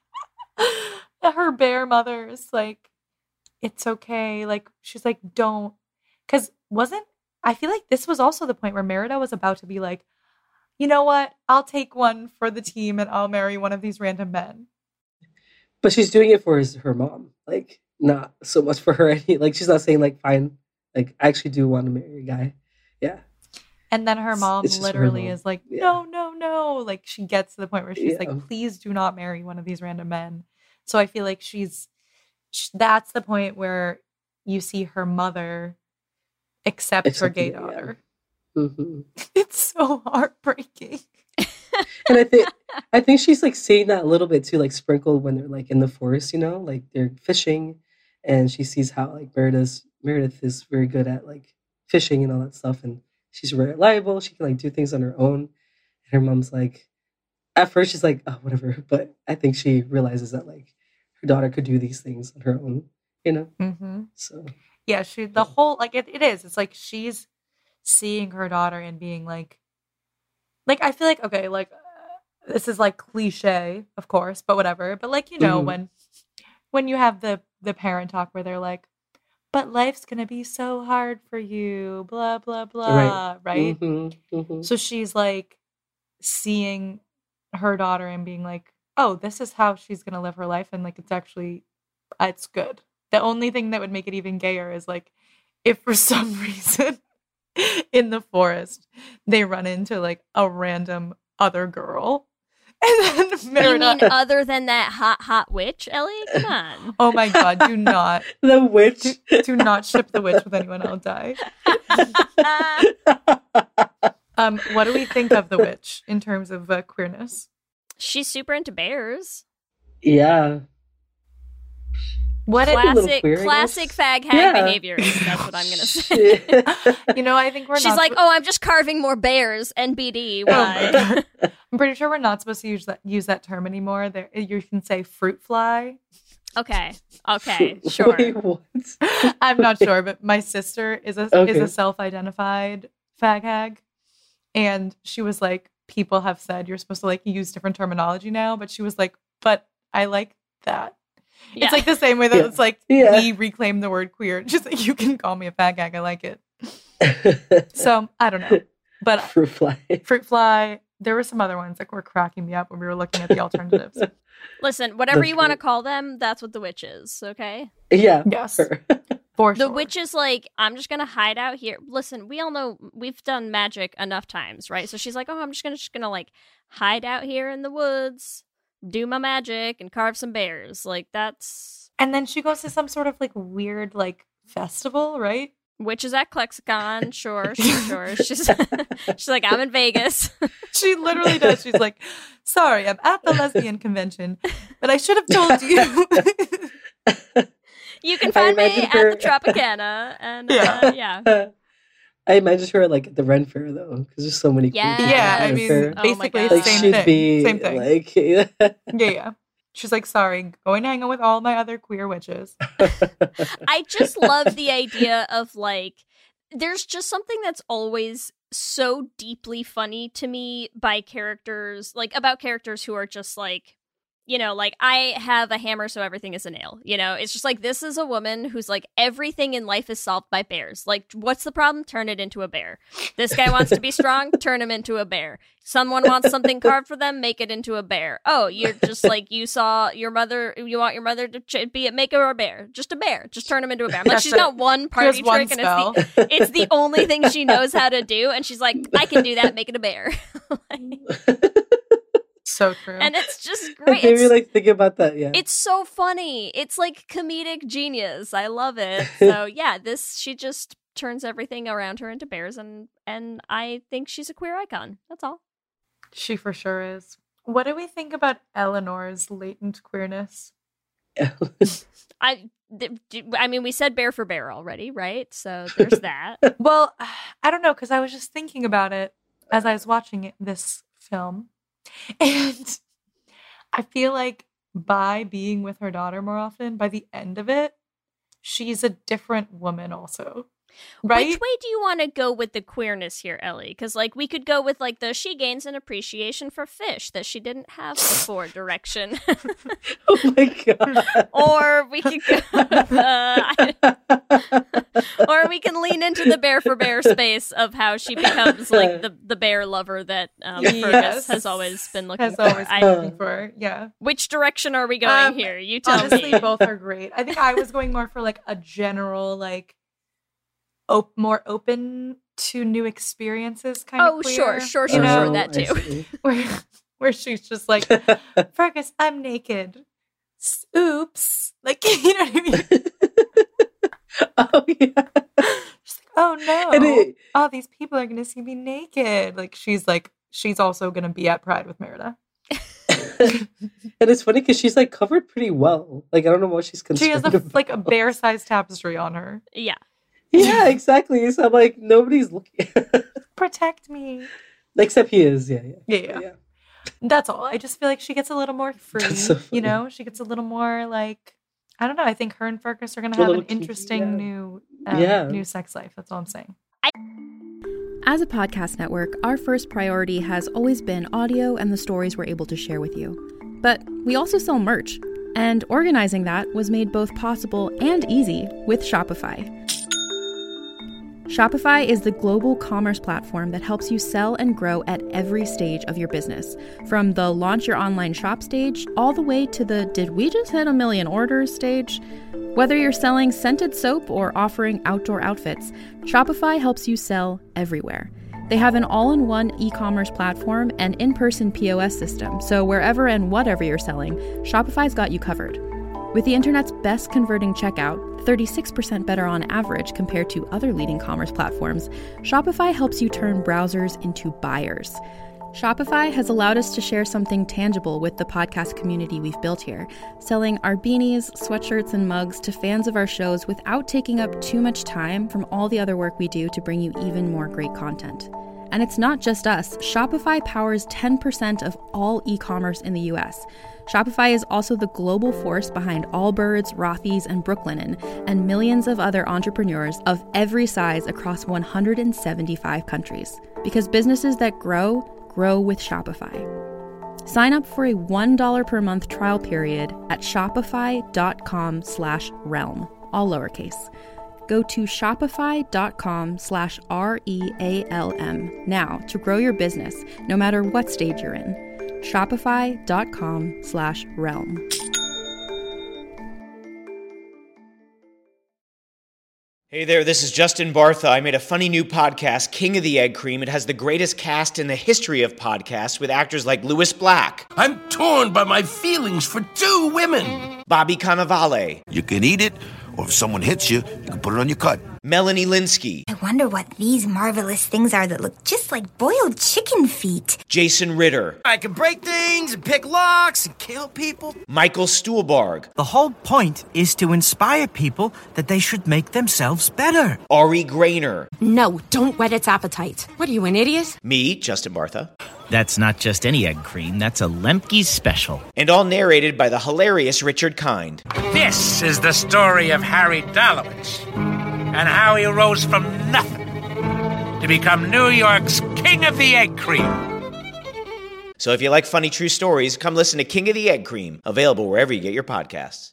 her bear mother is like, it's okay. Like, she's like, don't. Because I feel like this was also the point where Merida was about to be like, you know what? I'll take one for the team and I'll marry one of these random men. But she's doing it for her mom. Like, not so much for her. Like, she's not saying, like, fine. Like, I actually do want to marry a guy. Yeah. And then her mom It's just her literally mom. is like, Yeah. no, no, no. Like she gets to the point where she's Yeah. like, please do not marry one of these random men. So I feel like that's the point where you see her mother accept her Accepting gay it, yeah. daughter. Hmm. It's so heartbreaking. And I think she's, like, saying that a little bit, too, like, sprinkled when they're, like, in the forest, you know? Like, they're fishing, and she sees how, like, Meredith is very good at, like, fishing and all that stuff, and she's very reliable. She can, like, do things on her own. And her mom's like, at first she's like, oh, whatever. But I think she realizes that, like, her daughter could do these things on her own, you know? Mm-hmm. So, Yeah, the whole, like, it is. It's like she's seeing her daughter and being like, I feel like, okay, like, this is, like, cliche, of course, but whatever. But, like, you know, Mhm. when you have the parent talk where they're like, but life's going to be so hard for you, blah, blah, blah, right? Mhm. So she's, like, seeing her daughter and being like, oh, this is how she's going to live her life. And, like, it's good. The only thing that would make it even gayer is, like, if for some reason in the forest they run into, like, a random other girl. And then You Merida... mean other than that hot witch, Ellie? Come on. Oh my God, do not. The witch. Do not ship the witch with anyone. I'll die. What do we think of the witch in terms of queerness? She's super into bears. Yeah. What Classic. little Classic, queer, I classic guess. fag hag Yeah. behaviors. That's what I'm gonna say. You know, I think we're She's not. like, oh, I'm just carving more bears. NBD. Why? I'm pretty sure we're not supposed to use that term anymore. There, you can say fruit fly. Okay. Sure. Wait, what? I'm not sure, but my sister is Okay. a self-identified fag hag, and she was like, people have said you're supposed to like use different terminology now, but she was like, but I like that. Yeah. It's like the same way that Yeah. it's like Yeah. we reclaim the word queer. Just like, you can call me a fag hag, I like it. So I don't know, but Fruit fly. fruit fly. There were some other ones that were cracking me up when we were looking at the alternatives. Listen, whatever That's you want to great. call them, that's what the witch is, okay? Yeah. Yes, Sure. for The sure. witch is like, I'm just gonna hide out here. Listen, we all know we've done magic enough times, right? So she's like, oh, I'm just gonna like hide out here in the woods, do my magic, and carve some bears. Like that's And then she goes to some sort of like weird like festival, right? witches at Klexicon. Sure. She's like, I'm in Vegas. She literally does. She's like, sorry, I'm at the lesbian convention, but I should have told you. You can I find me imagine at her- the Tropicana, and Yeah. yeah. I imagine her like at the Ren Fair though, because there's so many. Yeah. queer people Yeah, at I the mean, Ren Fair. Oh my basically God. Like same she'd thing. be Same thing. like, Yeah. She's like, sorry, going to hang out with all my other queer witches. I just love the idea of like, there's just something that's always so deeply funny to me by characters, like about characters who are just like, you know, like I have a hammer, so everything is a nail. You know, it's just like, this is a woman who's like, everything in life is solved by bears. Like, what's the problem? Turn it into a bear. This guy wants to be strong, turn him into a bear. Someone wants something carved for them, make it into a bear. Oh, you're just like, you saw your mother, you want your mother to make her a bear. Just a bear. Just turn him into a bear. I'm like, That's she's it. got one She party has one trick, and spell. it's the only thing she knows how to do. And she's like, I can do that, make it a bear. So true. And it's just I great. didn't really like think about that. Yeah. It's so funny. It's like comedic genius. I love it. So yeah, she just turns everything around her into bears, and I think she's a queer icon. That's all. She for sure is. What do we think about Eleanor's latent queerness? I mean, we said bear for bear already, right? So there's that. Well, I don't know, because I was just thinking about it as I was watching this film. And I feel like by being with her daughter more often, by the end of it, she's a different woman also. Right? Which way do you want to go with the queerness here, Ellie? Because like we could go with like the she gains an appreciation for fish that she didn't have before direction, Oh my god. or we could go, or we can lean into the bear for bear space of how she becomes like the bear lover that Fergus Yes. has always been looking Has for. always I- been looking for. Yeah. which direction are we going here? You tell Honestly, me. both are great. I think I was going more for like a general, like, more open to new experiences kind Oh, of sure, queer, sure, you sure, know? sure, that I too. see. where she's just like, Fergus, I'm naked. Oops. Like, you know what I mean? Oh yeah. She's like, oh no. And it- Oh, these people are going to see me naked. Like, she's also going to be at Pride with Merida. And it's funny because she's like covered pretty well. Like I don't know what she's concerned She has about. like a bear-sized tapestry on her. Yeah. Yeah, exactly. So I'm like, nobody's looking. Protect me. Except he is. Yeah. Yeah. That's all. I just feel like she gets a little more free. That's so You funny. know, she gets a little more like, I don't know. I think her and Fergus are going to A have little an kinky, interesting yeah. new sex life. That's all I'm saying. As a podcast network, our first priority has always been audio and the stories we're able to share with you. But we also sell merch, and organizing that was made both possible and easy with Shopify. Shopify is the global commerce platform that helps you sell and grow at every stage of your business, from the launch your online shop stage all the way to the did we just hit 1 million orders stage. Whether you're selling scented soap or offering outdoor outfits, Shopify helps you sell everywhere. They have an all-in-one e-commerce platform and in-person POS system, so wherever and whatever you're selling, Shopify's got you covered. With the internet's best converting checkout, 36% better on average compared to other leading commerce platforms, Shopify helps you turn browsers into buyers. Shopify has allowed us to share something tangible with the podcast community we've built here, selling our beanies, sweatshirts, and mugs to fans of our shows without taking up too much time from all the other work we do to bring you even more great content. And it's not just us. Shopify powers 10% of all e-commerce in the US. Shopify is also the global force behind Allbirds, Rothy's, and Brooklinen, and millions of other entrepreneurs of every size across 175 countries. Because businesses that grow, grow with Shopify. Sign up for a $1 per month trial period at shopify.com/realm, all lowercase. Go to shopify.com/REALM now to grow your business, no matter what stage you're in. Shopify.com/realm. Hey there, this is Justin Bartha. I made a funny new podcast, King of the Egg Cream. It has the greatest cast in the history of podcasts with actors like Louis Black, I'm torn by my feelings for two women. Bobby Cannavale, You can eat it, or if someone hits you, you can put it on your cut. Melanie Linsky, I wonder what these marvelous things are that look just like boiled chicken feet. Jason Ritter, I can break things and pick locks and kill people. Michael Stuhlbarg, The whole point is to inspire people that they should make themselves better. Ari Grainer, No, don't whet its appetite. What are you, an idiot? me, Justin Bartha, That's not just any egg cream, that's a Lemke's special. and all narrated by the hilarious Richard Kind. This is the story of Harry Dalowitz and how he rose from nothing to become New York's King of the Egg Cream. So if you like funny true stories, come listen to King of the Egg Cream, available wherever you get your podcasts.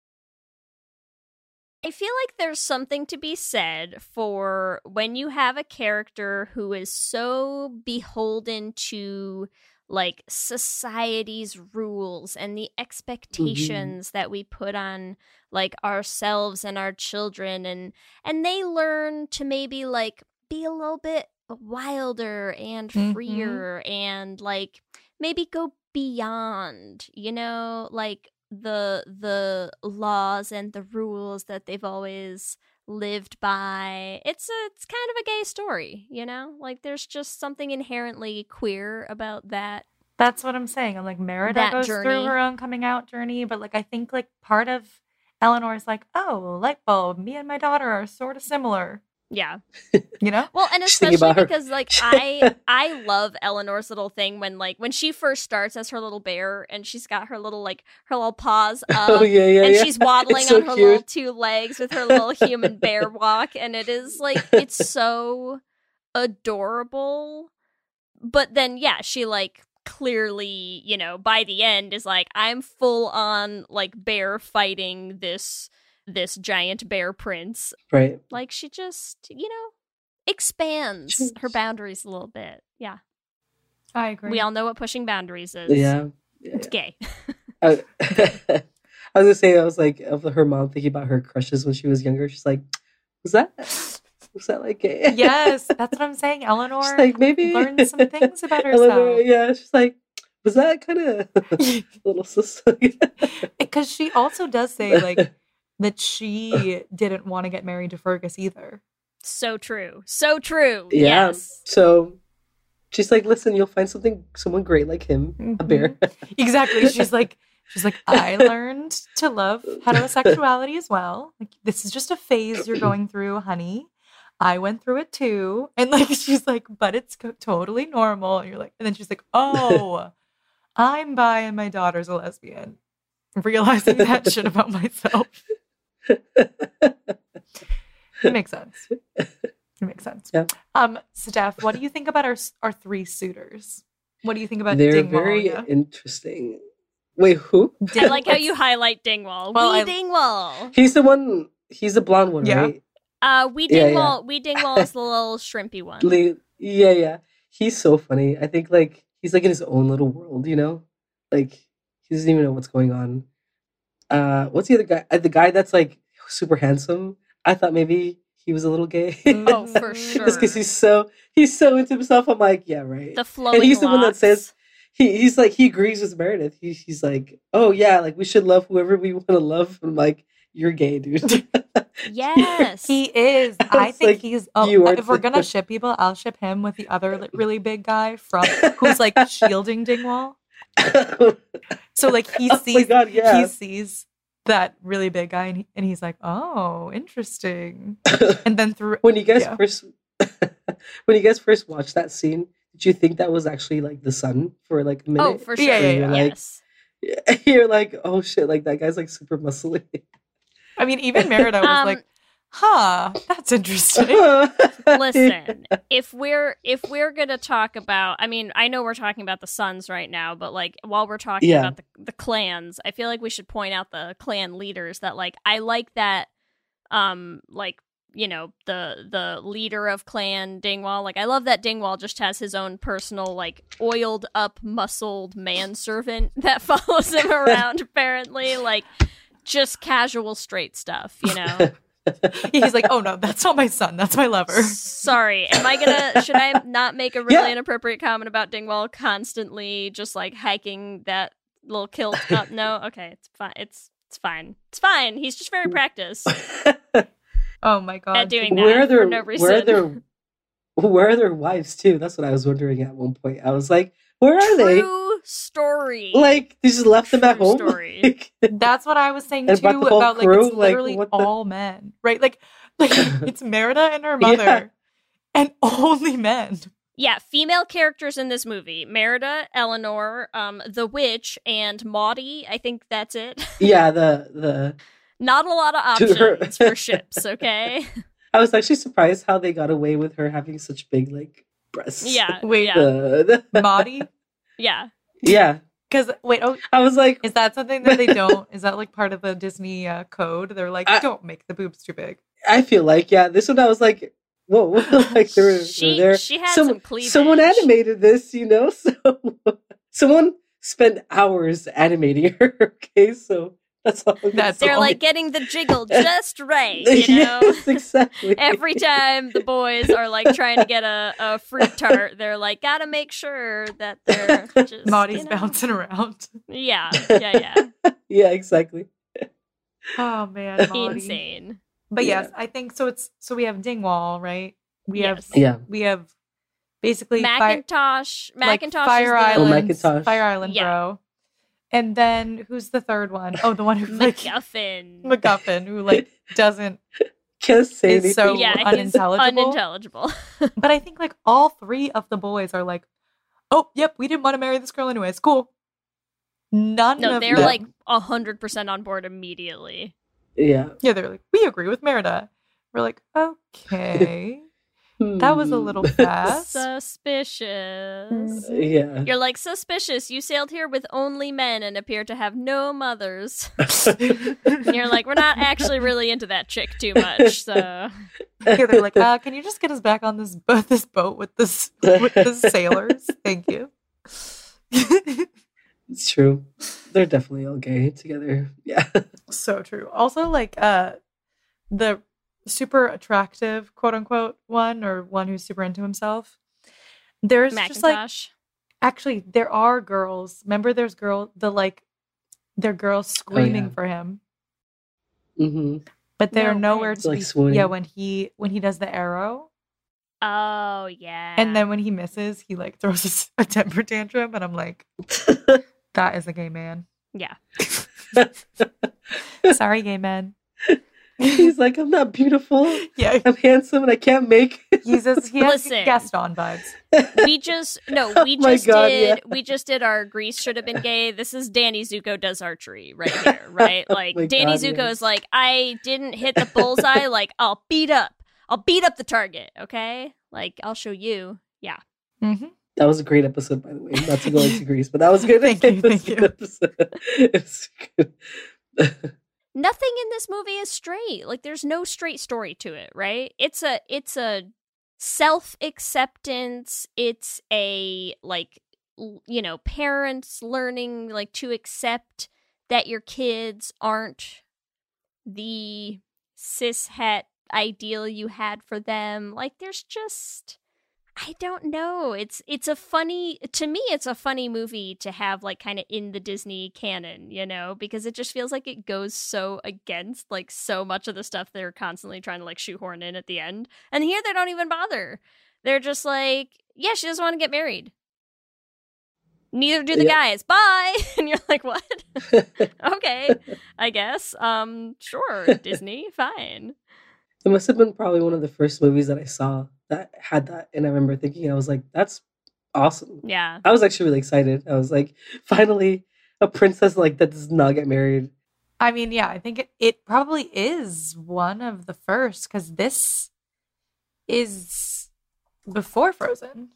I feel like there's something to be said for when you have a character who is so beholden to like society's rules and the expectations that we put on like ourselves and our children, and they learn to maybe like be a little bit wilder and freer and like maybe go beyond, you know, like the laws and the rules that they've always lived by. It's kind of a gay story, you know? Like there's just something inherently queer about that. That's what I'm saying. I'm like, Merida That goes journey. through her own coming out journey, but like I think like part of Eleanor's like, oh, light bulb, me and my daughter are sort of similar. Yeah. You know? Well, and Just thinking especially about her. because like I love Eleanor's little thing when she first starts as her little bear and she's got her little paws up Oh, yeah, and yeah. she's waddling It's so on her cute. little two legs with her little human bear walk, and it is like it's so adorable. But then yeah, she like clearly, you know, by the end is like, I'm full on like bear fighting this giant bear prince. Right. Like she just, you know, expands her boundaries a little bit. Yeah. I agree. We all know what pushing boundaries is. Yeah. It's gay. I was gonna say, I was like, of her mom thinking about her crushes when she was younger. She's like, was that like gay? Yes, that's what I'm saying. Eleanor She's like, maybe learned some things about herself. Eleanor, yeah, she's like, was that kind of little sis? Because she also does say like that she didn't want to get married to Fergus either. So true. So true. Yeah. Yes. So she's like, listen, you'll find someone great like him, a bear. Exactly. She's like, I learned to love heterosexuality as well. Like, this is just a phase you're going through, honey. I went through it too. And like, she's like, but it's totally normal. And you're like, and then she's like, oh, I'm bi and my daughter's a lesbian. Realizing that shit about myself. It makes sense. It makes sense. Yeah. Steph, what do you think about our three suitors? What do you think about They're Dingwall? very Yeah? interesting. Wait, who? I like how you highlight Dingwall. Well, Dingwall. He's the one. He's the blonde one, Yeah. right? Wee Yeah, Dingwall. Wee Dingwall is the little shrimpy one. Yeah. He's so funny. I think like he's like in his own little world, you know? Like he doesn't even know what's going on. What's the other guy? The guy that's like super handsome. I thought maybe he was a little gay. Oh, for sure. Just because he's so into himself. I'm like, yeah, right. The flowing And he's the one that locks. says he's like he agrees with Meredith. He's like, oh yeah, like we should love whoever we want to love. I'm like, you're gay, dude. Yes. He is. I It's think like, he's. you are If we're the- gonna ship people, I'll ship him with the other really big guy from who's like shielding Dingwall. So like he Oh my sees, God, yeah. he sees that really big guy, and he's like, oh, interesting. And then through when you guys Yeah. first When you guys first watched that scene, did you think that was actually like the sun for like a minute? Oh, for sure. Yeah, You're like, Yes. you're like, oh shit, like that guy's like super muscly. I mean, even Merida was like, huh, that's interesting. Listen, if we're gonna talk about, I mean, I know we're talking about the sons right now, but like while we're talking Yeah. about the clans, I feel like we should point out the clan leaders that like I like that, like, you know, the leader of Clan Dingwall. Like I love that Dingwall just has his own personal like oiled up muscled manservant that follows him around. Apparently, like just casual straight stuff, you know. He's like, oh no, that's not my son. That's my lover. Sorry, should I not make a really inappropriate comment about Dingwall constantly just like hiking that little kilt up? No, okay, it's fine. It's fine. It's fine. He's just very practiced Oh my god. at doing that for no reason. Where are their wives too? That's what I was wondering at one point. I was like, where are they? True story. Like they just left them at True home. story. Like, That's what I was saying And too about the whole about like crew, it's like, literally what the- all men, right? Like it's Merida and her mother, Yeah. and only men. Yeah, female characters in this movie: Merida, Eleanor, the witch, and Maudie. I think that's it. yeah, the Not a lot of To her- options for ships. Okay. I was actually surprised how they got away with her having such big like breasts. Yeah. Wait, Yeah. Maudie? Yeah. yeah. Because wait, oh, I was like, is that something that they don't? Is that like part of the Disney code? They're like, don't make the boobs too big. I feel like this one I was like, whoa, like there were there. She had some cleavage. Someone animated this, you know, so someone spent hours animating her. Okay, so that's all. They're like getting the jiggle just right, you know? Yes, exactly. Every time the boys are like trying to get a fruit tart, they're like, gotta make sure that they're just Maudie's bouncing around. Yeah. Yeah, exactly. Oh man, Maudie. Insane. But yes, I think so. So we have Dingwall, right? We have basically Macintosh. like Macintosh Fire is the Island, Macintosh. Fire Island, bro. And then who's the third one? Oh, the one who like MacGuffin, who like doesn't can't say anything. is so he's unintelligible. But I think like all three of the boys are like, oh, yep, we didn't want to marry this girl anyway. It's cool. No, of they're them- like 100% on board immediately. Yeah. Yeah, they're like, we agree with Merida. We're like, okay. That was a little fast. Suspicious. Yeah. You're like, suspicious. You sailed here with only men and appear to have no mothers. And you're like, we're not actually really into that chick too much, so. Yeah, they're like, can you just get us back on this boat with the sailors? Thank you. It's true. They're definitely all gay together. Yeah. So true. Also, like, the super attractive, quote unquote, one who's super into himself. There's just like, actually, there are girls. Remember, there are girls screaming for him. Mm-hmm. But they're No nowhere way. to Like be. swooning. Yeah, when he does the arrow, Oh, yeah. and then when he misses, he like throws a temper tantrum, and I'm like, that is a gay man. Yeah. Sorry, gay man. He's like, I'm not beautiful. Yeah, I'm handsome and I can't make. he has Listen. Gaston vibes. We just my God, yeah. we just did our Grease should have been gay. This is Danny Zuko does archery right here, right? Like my Danny God, Zuko yes. is like, I didn't hit the bullseye, like I'll beat up the target, okay? Like I'll show you. Yeah. Mm-hmm. That was a great episode, by the way. Not to go into Greece, but that was good. Thank you, It was thank a you. good episode. It was good. Nothing in this movie is straight. Like there's no straight story to it, right? It's a self-acceptance. It's a like parents learning like to accept that your kids aren't the cishet ideal you had for them. Like there's just I don't know. It's a funny movie to have like kind of in the Disney canon, you know, because it just feels like it goes so against like so much of the stuff they're constantly trying to like shoehorn in at the end. And here they don't even bother. They're just like, yeah, she doesn't want to get married. Neither do the guys. Bye. And you're like, what? Okay, I guess. Sure, Disney, fine. It must have been probably one of the first movies that I saw that had that, and I remember thinking, I was like, "That's awesome." Yeah. I was actually really excited. I was like, "Finally, a princess like that does not get married." I mean, yeah, I think it probably is one of the first because this is before Frozen.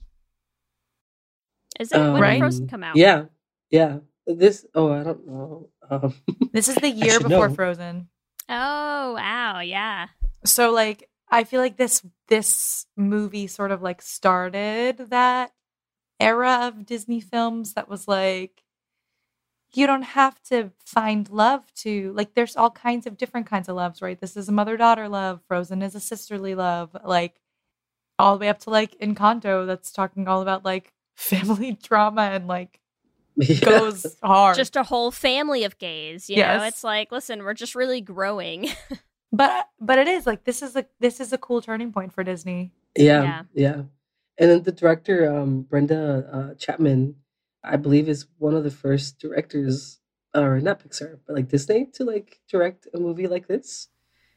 Is it? When Right? did Frozen come out? Yeah, yeah. This. Oh, I don't know. This is the I year should before know. Frozen. Oh, wow. Yeah. So like I feel like this movie sort of like started that era of Disney films that was like you don't have to find love to like there's all kinds of different kinds of loves, right? This is a mother-daughter love, Frozen is a sisterly love, like all the way up to like Encanto that's talking all about like family drama and like goes hard. Just a whole family of gays, you know? Yes. It's like, listen, we're just really growing. But it is like this is a cool turning point for Disney. Yeah. And then the director, Brenda Chapman, I believe is one of the first directors, or not Pixar, but like Disney to like direct a movie like this.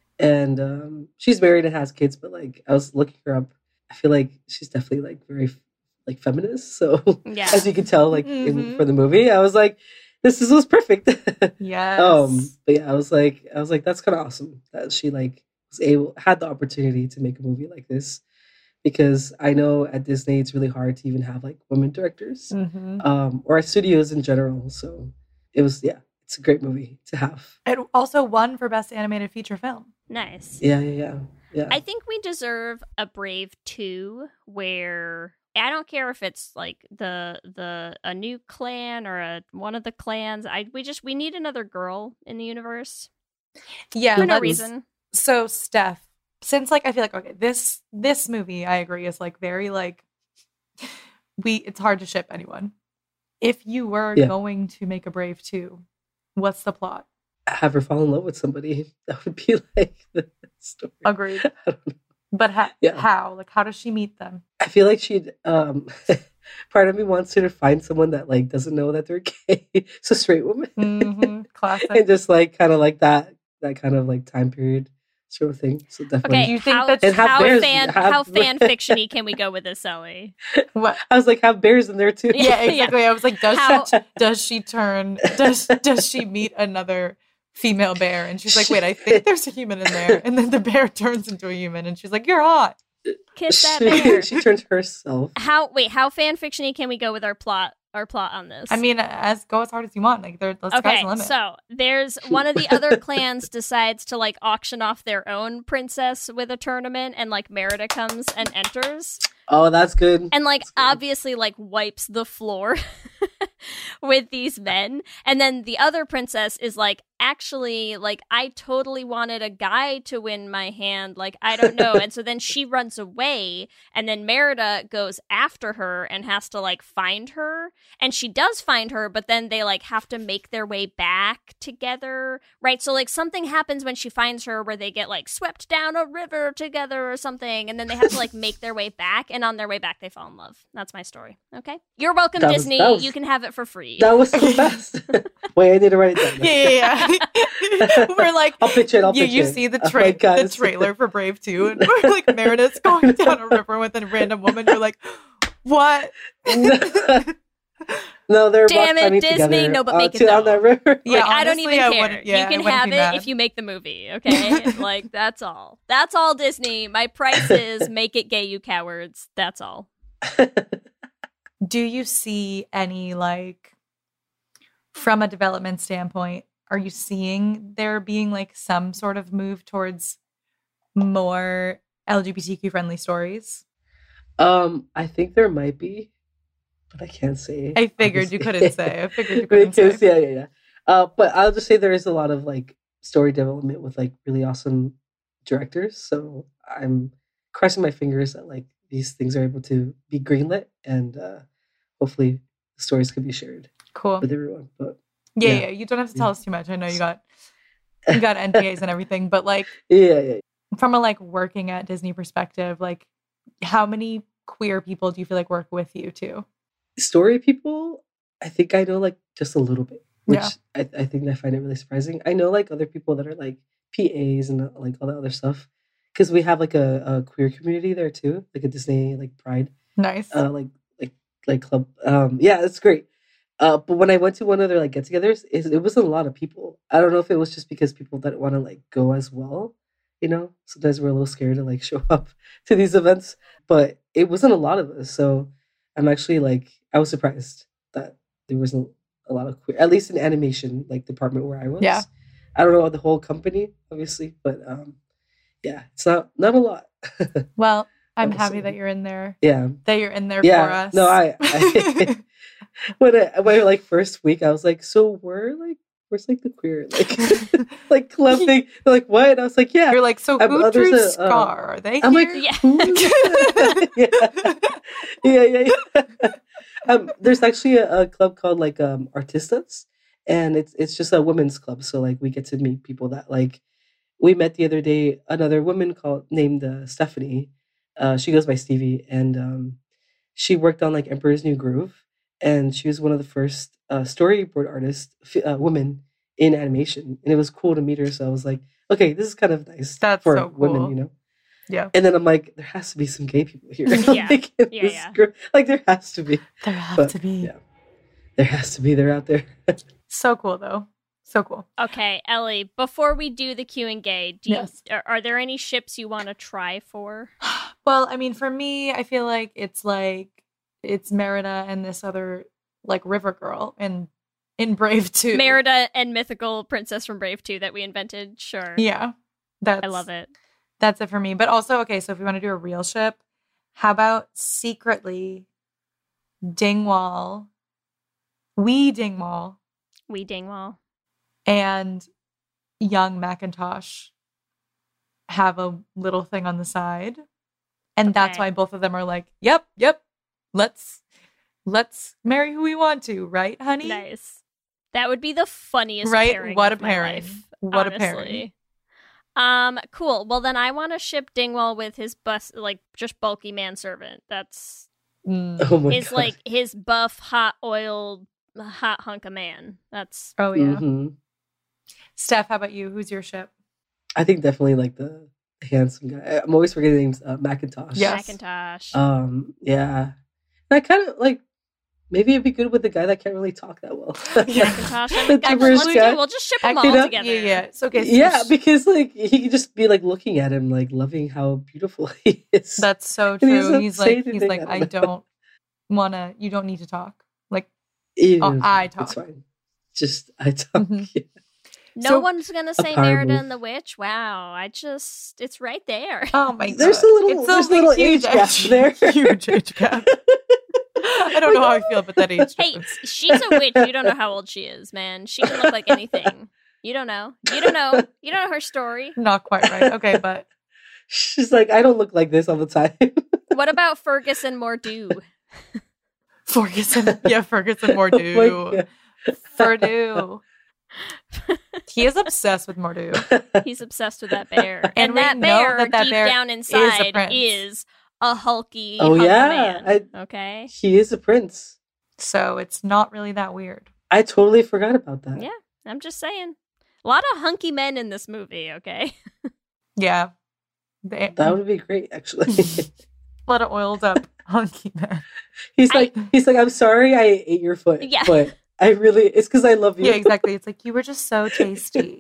And she's married and has kids, but like I was looking her up, I feel like she's definitely like very like feminist. So Yeah. as you can tell, like for the movie, I was like, was perfect. Yes. But yeah, I was like, that's kind of awesome that she like had the opportunity to make a movie like this, because I know at Disney it's really hard to even have like women directors, or at studios in general. So it's a great movie to have. It also won for Best Animated Feature Film. Nice. Yeah. I think we deserve a Brave 2 where I don't care if it's like a new clan or one of the clans. We need another girl in the universe. Yeah, For no reason. So Steph, since like I feel like okay, this movie I agree is like very like it's hard to ship anyone. If you were going to make a Brave 2, what's the plot? Have her fall in love with somebody. That would be like the story. Agreed. But how? Like, how does she meet them? I feel like she'd. Part of me wants her to find someone that like doesn't know that they're gay, so straight woman, classic, and just like kind of like that kind of like time period sort of thing. So definitely. Okay, you think how fan fictiony can we go with this, Ellie? What? I was like, have bears in there too. Yeah, exactly. I was like, does she meet another female bear? And she's like, wait, I think there's a human in there. And then the bear turns into a human, and she's like, you're hot. Kiss that bear. She turns herself. How fan fictiony can we go with our plot on this? I mean, go as hard as you want. Like, the sky's the limit. So there's one of the other clans decides to like auction off their own princess with a tournament, and like Merida comes and enters. Oh, that's good. And like obviously like wipes the floor with these men. And then the other princess is like, actually, like I totally wanted a guy to win my hand. Like, I don't know. And so then she runs away, and then Merida goes after her and has to like find her. And she does find her, but then they like have to make their way back together. Right. So like something happens when she finds her where they get like swept down a river together or something. And then they have to like make their way back. And on their way back, they fall in love. That's my story. Okay. You're welcome, Disney. You can have it for free. That was so fast. Wait, I need to write it down. Yeah. We're like, I'll pitch it. You see the trailer for Brave 2, and we're like, Meredith's going down a river with a random woman. You're like, what? No, they're damn it, Disney. Together, No, but make it on that river. Yeah, honestly, I don't even care. Yeah, you can have it if you make the movie. Okay, like that's all. That's all, Disney. My price is make it gay, you cowards. That's all. Do you see any like from a development standpoint? Are you seeing there being like some sort of move towards more LGBTQ friendly stories? I think there might be, but I can't say. I figured you couldn't say. I figured you couldn't say. Yeah. But I'll just say there is a lot of like story development with like really awesome directors. So I'm crossing my fingers that like these things are able to be greenlit, and hopefully the stories can be shared. Cool. With everyone. But yeah, you don't have to tell us too much. I know you got NDAs and everything, but like from a like working at Disney perspective, like how many queer people do you feel like work with you too? Story people, I think I know like just a little bit, which I think I find it really surprising. I know like other people that are like PAs and like all that other stuff, because we have like a queer community there too, like a Disney like Pride, Nice. Like club. Yeah, it's great. But when I went to one of their like get-togethers, it wasn't a lot of people. I don't know if it was just because people didn't want to like go as well. You know, sometimes we're a little scared to like show up to these events, but it wasn't a lot of us. So I'm actually like, I was surprised that there wasn't a lot of queer, at least in animation like department where I was. Yeah. I don't know about the whole company, obviously, but yeah, it's not a lot. Well, I'm Honestly. happy that you're in there. Yeah. That you're in there Yeah. for us. No, I when like first week, I was like, so where's like the queer like like club thing? They're like, what? And I was like, yeah. You're like, so who there's drew a, Scar? Are they I'm here? like, Yeah. who is that? yeah. There's actually a club called like Artistas, and it's just a women's club. So like we get to meet people that like we met the other day. Another woman named Stephanie. She goes by Stevie, and she worked on like Emperor's New Groove, and she was one of the first storyboard artists, women in animation, and it was cool to meet her. So I was like, okay, this is kind of nice That's for so cool. women, you know. Yeah. And then I'm like, there has to be some gay people here. Yeah. Like, in Yeah, this yeah. group. Like there has to be. There have But, to be. Yeah. There has to be. They're out there. So cool, though. So cool. Okay, Ellie, before we do the Q and gay, Yes. are there any ships you want to try for? Well, I mean, for me, I feel like it's Merida and this other like river girl in Brave 2. Merida and mythical princess from Brave 2 that we invented, sure. Yeah. I love it. That's it for me. But also, okay, so if we want to do a real ship, how about secretly Dingwall, Wee Dingwall, and young Macintosh have a little thing on the side. And that's Okay. why both of them are like, yep, let's marry who we want to, right, honey? Nice. That would be the funniest Right? pairing What of a my pairing. life, What a honestly. pairing. Cool. Well, then I want to ship Dingwall with his just bulky manservant. That's Oh my is god. like his buff, hot oiled, hot hunk of man. That's Oh, yeah. Mhm. Steph, how about you? Who's your ship? I think definitely like the handsome guy. I'm always forgetting names. Macintosh. Yes. Macintosh. Yeah. And I kind of like. Maybe it'd be good with the guy that can't really talk that well. Macintosh and The Macintosh. gibberish guy. We'll just ship them You all know? together. Yeah. It's okay. So Yeah, because like he could just be like looking at him, like loving how beautiful he is. That's so And he true. doesn't He's say like, anything, I don't know. don't wanna. You don't need to talk. Like, Even- I talk. It's fine. Just I talk. Mhm. Yeah. No So- one's gonna say power Merida move. and the Witch. Wow, it's right there. Oh my god. There's a little age gap there. Huge age gap. I don't know how I feel about that age Hey, difference. she's a witch. You don't know how old she is, man. She can look like anything. You don't know. You don't know her story. Not quite right. Okay, but She's like, I don't look like this all the time. What about Fergus and Mordew? Ferguson Oh Mordew. my Mordew. He is obsessed with Mordew. God. He's obsessed with that bear. And And we that know bear, that deep bear down is inside, a prince. is a hulky Oh hunk of yeah, man. Okay? he is a prince. So it's not really that weird. I totally forgot about that. Yeah, I'm just saying. A lot of hunky men in this movie, okay? Yeah. That would be great, actually. A lot of oiled up hunky man. he's like, I'm sorry, I ate your foot. Yeah. But it's because I love you. Yeah, exactly. It's like, you were just so tasty.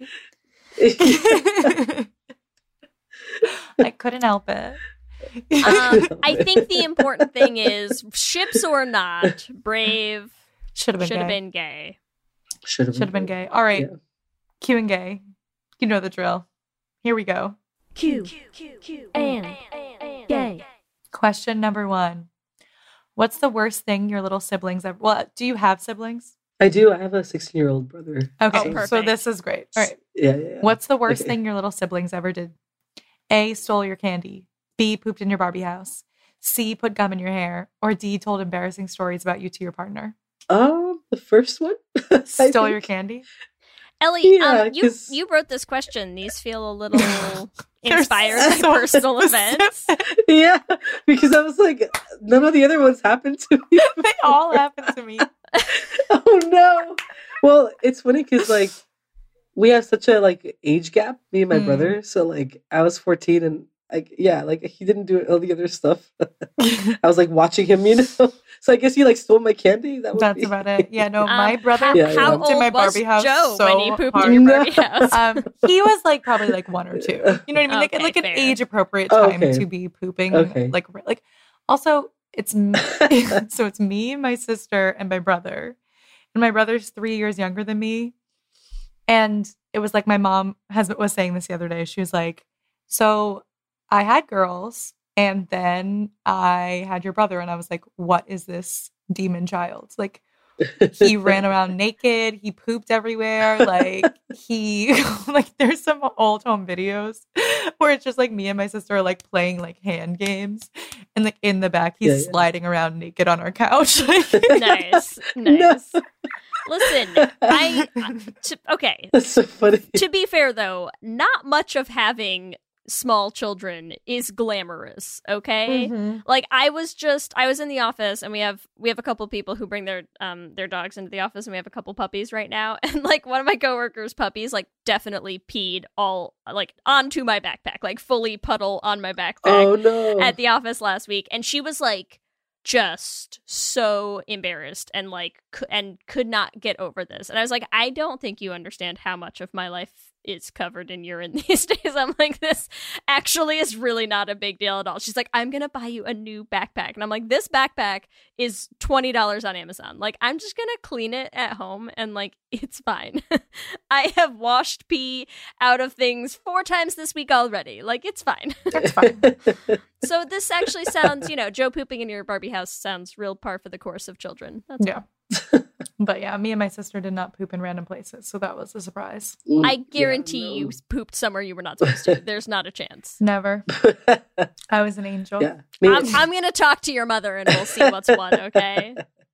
I couldn't help it. I think the important thing is, ships or not, Brave Should have should have been been gay. Should Should have been gay. All right. Yeah. Q and gay. You know the drill. Here we go. Q and gay. Question number 1. What's the worst thing your little siblings ever... Well, do you have siblings? I do. I have a 16-year-old brother. Okay, Oh, so perfect. this is great. All right. Yeah. What's the worst Okay. thing your little siblings ever did? A, stole your candy. B, pooped in your Barbie house. C, put gum in your hair. Or D, told embarrassing stories about you to your partner. The first one? I Stole think. your candy? Ellie, Yeah, 'cause- you wrote this question. These feel a little They're inspired by so personal events. Yeah, because I was like, none of the other ones happened to me. They all happened to me. Oh no. Well, it's funny because like we have such a like age gap, me and my brother. So like I was 14 and Like, yeah, like he didn't do all the other stuff. I was like watching him, you know. So I guess he like stole my candy. That's about it. Yeah, no, my brother How pooped in my old was Barbie house Joe so when he pooped hard. in your Barbie house? He was like probably like 1 or 2. You know what I mean? Like Okay, like an fair. age appropriate time Okay. to be pooping. Okay. Like also it's so it's me, my sister, and my brother. And my brother's 3 years younger than me. And it was like my mom was saying this the other day. She was like, so I had girls and then I had your brother. And I was like, what is this demon child? Like, he ran around naked. He pooped everywhere. Like, there's some old home videos where it's just like me and my sister are like playing like hand games. And like in the back, he's sliding around naked on our couch. Nice. Listen, okay. That's so funny. To be fair, though, not much of having small children is glamorous, okay? Mhm. Like I was in the office and we have a couple people who bring their dogs into the office and we have a couple puppies right now, and like one of my coworkers' puppies like definitely peed all like onto my backpack, like fully puddle on my backpack. Oh no. At the office last week, and she was like just so embarrassed and like could not get over this. And I was like, I don't think you understand how much of my life is covered in urine these days. I'm like, this actually is really not a big deal at all. She's like, I'm gonna buy you a new backpack. And I'm like, this backpack is $20 on Amazon. Like, I'm just gonna clean it at home and like, it's fine. I have washed pee out of things 4 times this week already. Like, it's fine. That's fine. So this actually sounds, Joe pooping in your Barbie house sounds real par for the course of children. That's Yeah. But yeah, me and my sister did not poop in random places, so that was a surprise. I guarantee you pooped somewhere you were not supposed to. There's not a chance. Never. I was an angel. Yeah. I'm going to talk to your mother and we'll see what's what, okay?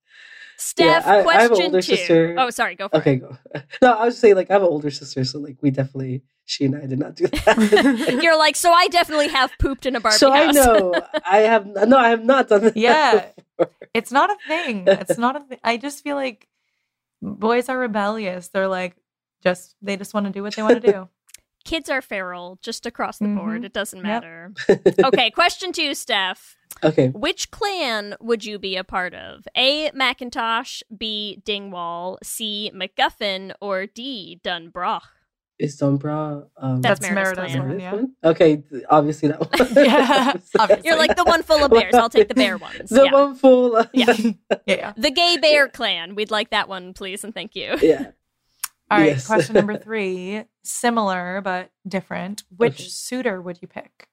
Steph, I have an question older 2. sister. Oh, sorry, go for Okay, it. go. No, I was just saying, like, I have an older sister, so like she and I did not do that. You're like, so I definitely have pooped in a Barbie So house. I know I have not done that. Yeah. It's not a thing. It's not a thing. I just feel like boys are rebellious. They're like, they just want to do what they want to do. Kids are feral, just across the board. It doesn't Yep. matter. Okay, question 2, Steph. Okay. Which clan would you be a part of? A, Macintosh, B, Dingwall, C, MacGuffin, or D, Dunbrach? Is Dunbra That's Merida's clan. one, yeah. Okay, obviously that one. Yeah, obviously. You're like the one full of bears. I'll take the bear ones. The Yeah. one full. Yeah. The gay bear clan. We'd like that one, please, and thank you. Yeah. All right, Yes. question number 3. Similar but different. Which suitor would you pick?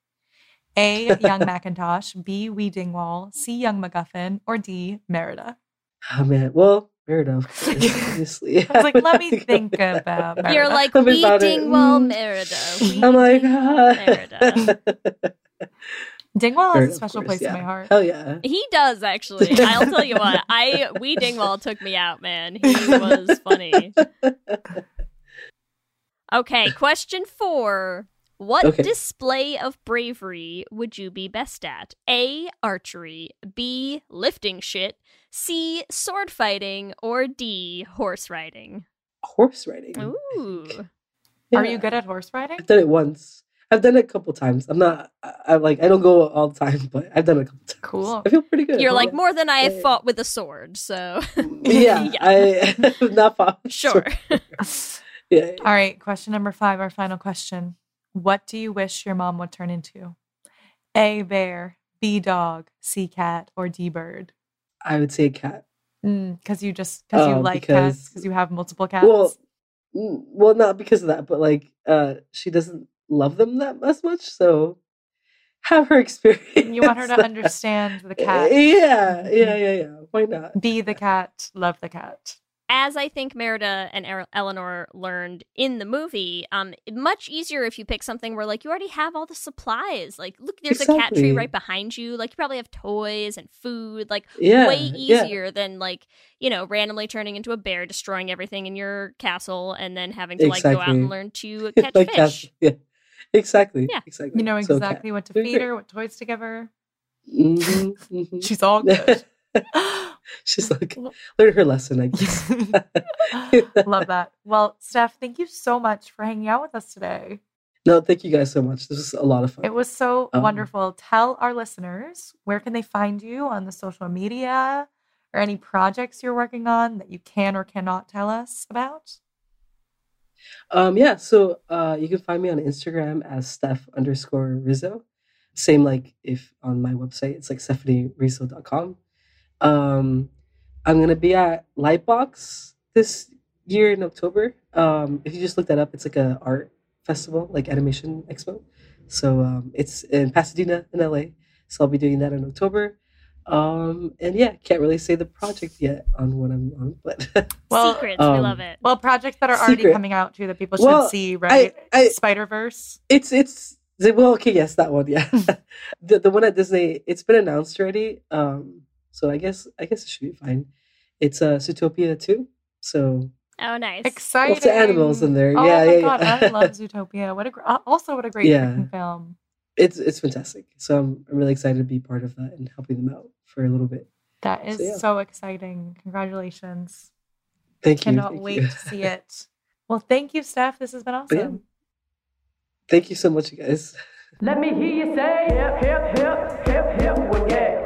A, young Macintosh, B, Wee Dingwall, C, young MacGuffin, or D, Merida? Oh man. Well, Merida, obviously. I was like, let me think about Merida. You're like, Tell me Wee about it. Dingwall Merida. Wee I'm like, Dingwall Merida. Dingwall has Merida, a of special course, place in yeah. my heart. Hell yeah. He does, actually. I'll tell you what. Wee Dingwall took me out, man. He was funny. Okay, question 4. What display of bravery would you be best at? A, archery, B, lifting shit, C, sword fighting, or D, horse riding? Horse riding. Ooh. Are you good at horse riding? I've done it once. I've done it a couple times. I'm not. I don't go all the time, but I've done it a couple times. Cool. I feel pretty good. You're like, more than I have fought with a sword, so. Yeah, I have not fought. with Sure. sword. Yeah. All right, question number 5, our final question. What do you wish your mom would turn into? A, bear, B, dog, C, cat, or D, bird? I would say cat. Because you like cats, because you have multiple cats. Well, not because of that, but like, she doesn't love them that as much, so have her experience. You want her to understand the cat. Yeah. Why not? Be the cat, love the cat. As I think Merida and Eleanor learned in the movie, much easier if you pick something where, like, you already have all the supplies. Like, look, there's a cat tree right behind you. Like, you probably have toys and food. Like, way easier than, like, randomly turning into a bear, destroying everything in your castle, and then having to, like, go out and learn to catch fish. Yeah, exactly. Yeah. Exactly. You know So exactly what to feed her, what toys to give her. Mm-hmm. She's all good. She's like, learn her lesson, I guess. Love that. Well, Steph, thank you so much for hanging out with us today. No, thank you guys so much. This was a lot of fun. It was so wonderful. Tell our listeners, where can they find you on the social media or any projects you're working on that you can or cannot tell us about? Yeah, so you can find me on Instagram as Steph_Rizzo. Same like if on my website, it's like StephanieRizzo.com. I'm gonna be at Lightbox this year in October. If you just look that up, it's like a art festival, like animation expo. So it's in Pasadena in LA. So I'll be doing that in October. And yeah, can't really say the project yet on what I'm on, but Secrets, we love it. Well, projects that are already Secret. coming out too that people should see, right? Spider-Verse. It's well, okay, yes, that one, yeah. the one at Disney, it's been announced already. So I guess it should be fine. It's Zootopia 2. So Oh, nice. Exciting. lots of animals in there. Oh yeah, my yeah, God, yeah. I love Zootopia. What a great Yeah. freaking film. It's fantastic. So I'm really excited to be part of that and helping them out for a little bit. That is So, yeah. so exciting. Congratulations. Thank you. Cannot thank wait you. to see it. Well, thank you, Steph. This has been But yeah, awesome. thank you so much, you guys. Let me hear you say hip, hip, hip, hip, hip, well, yeah.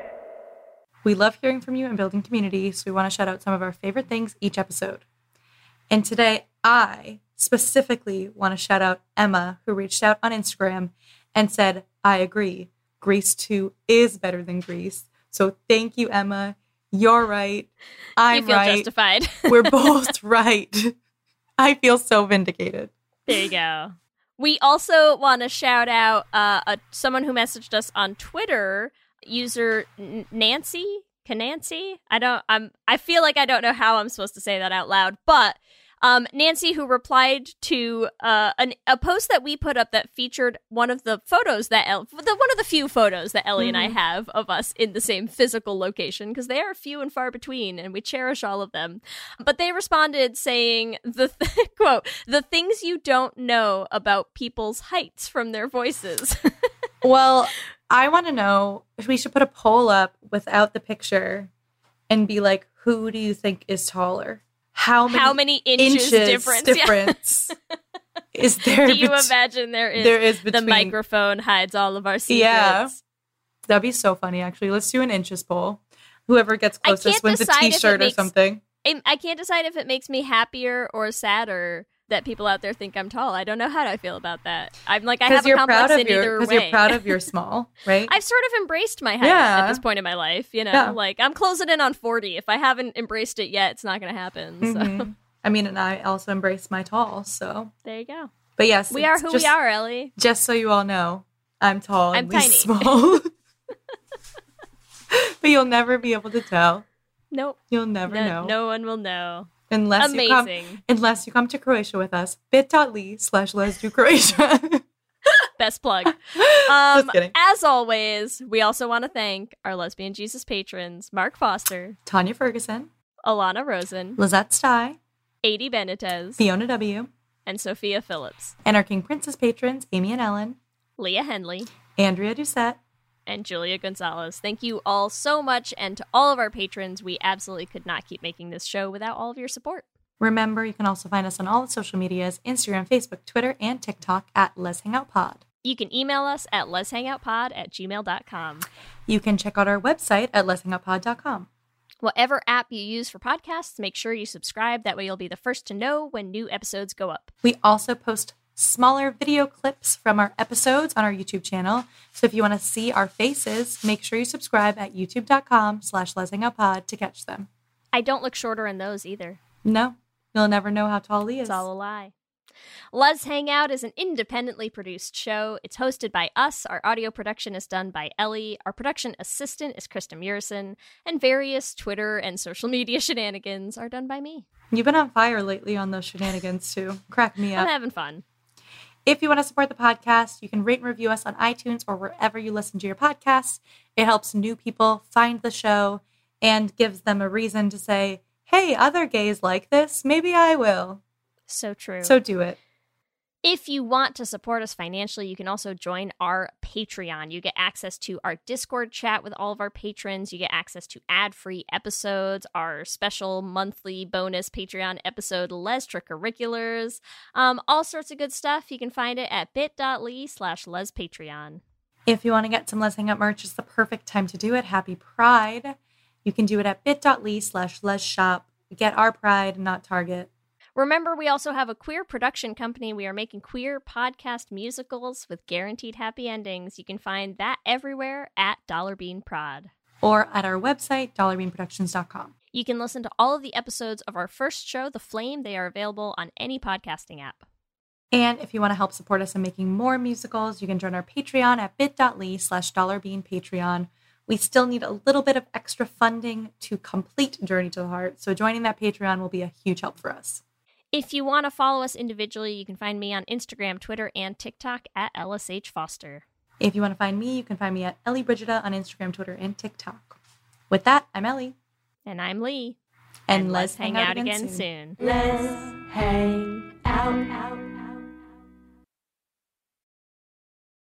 We love hearing from you and building community, so we want to shout out some of our favorite things each episode. And today, I specifically want to shout out Emma, who reached out on Instagram and said, I agree. Grease 2 is better than Grease. So thank you, Emma. You're right. I'm You feel right. justified. We're both right. I feel so vindicated. There you go. We also want to shout out someone who messaged us on Twitter, user Nancy. Canancy? I feel like I don't know how I'm supposed to say that out loud, but Nancy, who replied to a post that we put up that featured one of the photos that one of the few photos that Ellie and I have of us in the same physical location, because they are few and far between, and we cherish all of them. But they responded saying quote, "The things you don't know about people's heights from their voices." Well, I want to know if we should put a poll up without the picture and be like, who do you think is taller? How many inches difference? Yeah. Is there? Do you imagine there is the between... microphone hides all of our secrets? Yeah. That'd be so funny, actually. Let's do an inches poll. Whoever gets closest wins a t-shirt or something. I can't decide if it makes me happier or sadder that people out there think I'm tall. I don't know how I feel about that. I'm like, I have a complex in either way. Because you're proud of your small, right? I've sort of embraced my height at this point in my life, you know? Yeah. Like, I'm closing in on 40. If I haven't embraced it yet, it's not going to happen. So. I mean, and I also embrace my tall, so. There you go. But yes. We are who we are, Ellie. Just so you all know, I'm tall and I'm tiny. small. But you'll never be able to tell. Nope. You'll never know. No one will know. Unless you come to Croatia with us. bit.ly/Let'sDoCroatia. Best plug. Just kidding. As always, we also want to thank our Lesbian Jesus patrons, Mark Foster, Tanya Ferguson, Alana Rosen, Lizette Stye, Adi Benitez, Fiona W., and Sophia Phillips. And our King Princess patrons, Amy and Ellen, Leah Henley, Andrea Doucette, and Julia Gonzalez. Thank you all so much, and to all of our patrons, we absolutely could not keep making this show without all of your support. Remember, you can also find us on all the social medias, Instagram, Facebook, Twitter, and TikTok at Let's Hang Out Pod. You can email us at letshangoutpod@gmail.com. You can check out our website at letshangoutpod.com. Whatever app you use for podcasts, make sure you subscribe. That way you'll be the first to know when new episodes go up. We also post smaller video clips from our episodes on our YouTube channel. So if you want to see our faces, make sure you subscribe at youtube.com/letshangoutpod to catch them. I don't look shorter in those either. No, you'll never know how tall he is. It's all a lie. Let's Hang Out is an independently produced show. It's hosted by us. Our audio production is done by Ellie. Our production assistant is Krista Murison. And various Twitter and social media shenanigans are done by me. You've been on fire lately on those shenanigans, too. Crack me up. I'm having fun. If you want to support the podcast, you can rate and review us on iTunes or wherever you listen to your podcasts. It helps new people find the show and gives them a reason to say, hey, other gays like this. Maybe I will. So true. So do it. If you want to support us financially, you can also join our Patreon. You get access to our Discord chat with all of our patrons. You get access to ad-free episodes, our special monthly bonus Patreon episode, Les Tricurriculars, all sorts of good stuff. You can find it at bit.ly/LesPatreon. If you want to get some Les Hangout merch, it's the perfect time to do it. Happy Pride. You can do it at bit.ly/LesShop. Get our pride, not Target. Remember, we also have a queer production company. We are making queer podcast musicals with guaranteed happy endings. You can find that everywhere at Dollar Bean Prod. Or at our website, dollarbeanproductions.com. You can listen to all of the episodes of our first show, The Flame. They are available on any podcasting app. And if you want to help support us in making more musicals, you can join our Patreon at bit.ly/dollarbeanpatreon. We still need a little bit of extra funding to complete Journey to the Heart, so joining that Patreon will be a huge help for us. If you want to follow us individually, you can find me on Instagram, Twitter, and TikTok at LSH Foster. If you want to find me, you can find me at Ellie Brigida on Instagram, Twitter, and TikTok. With that, I'm Ellie. And I'm Lee. And let's hang out again soon. Let's hang out.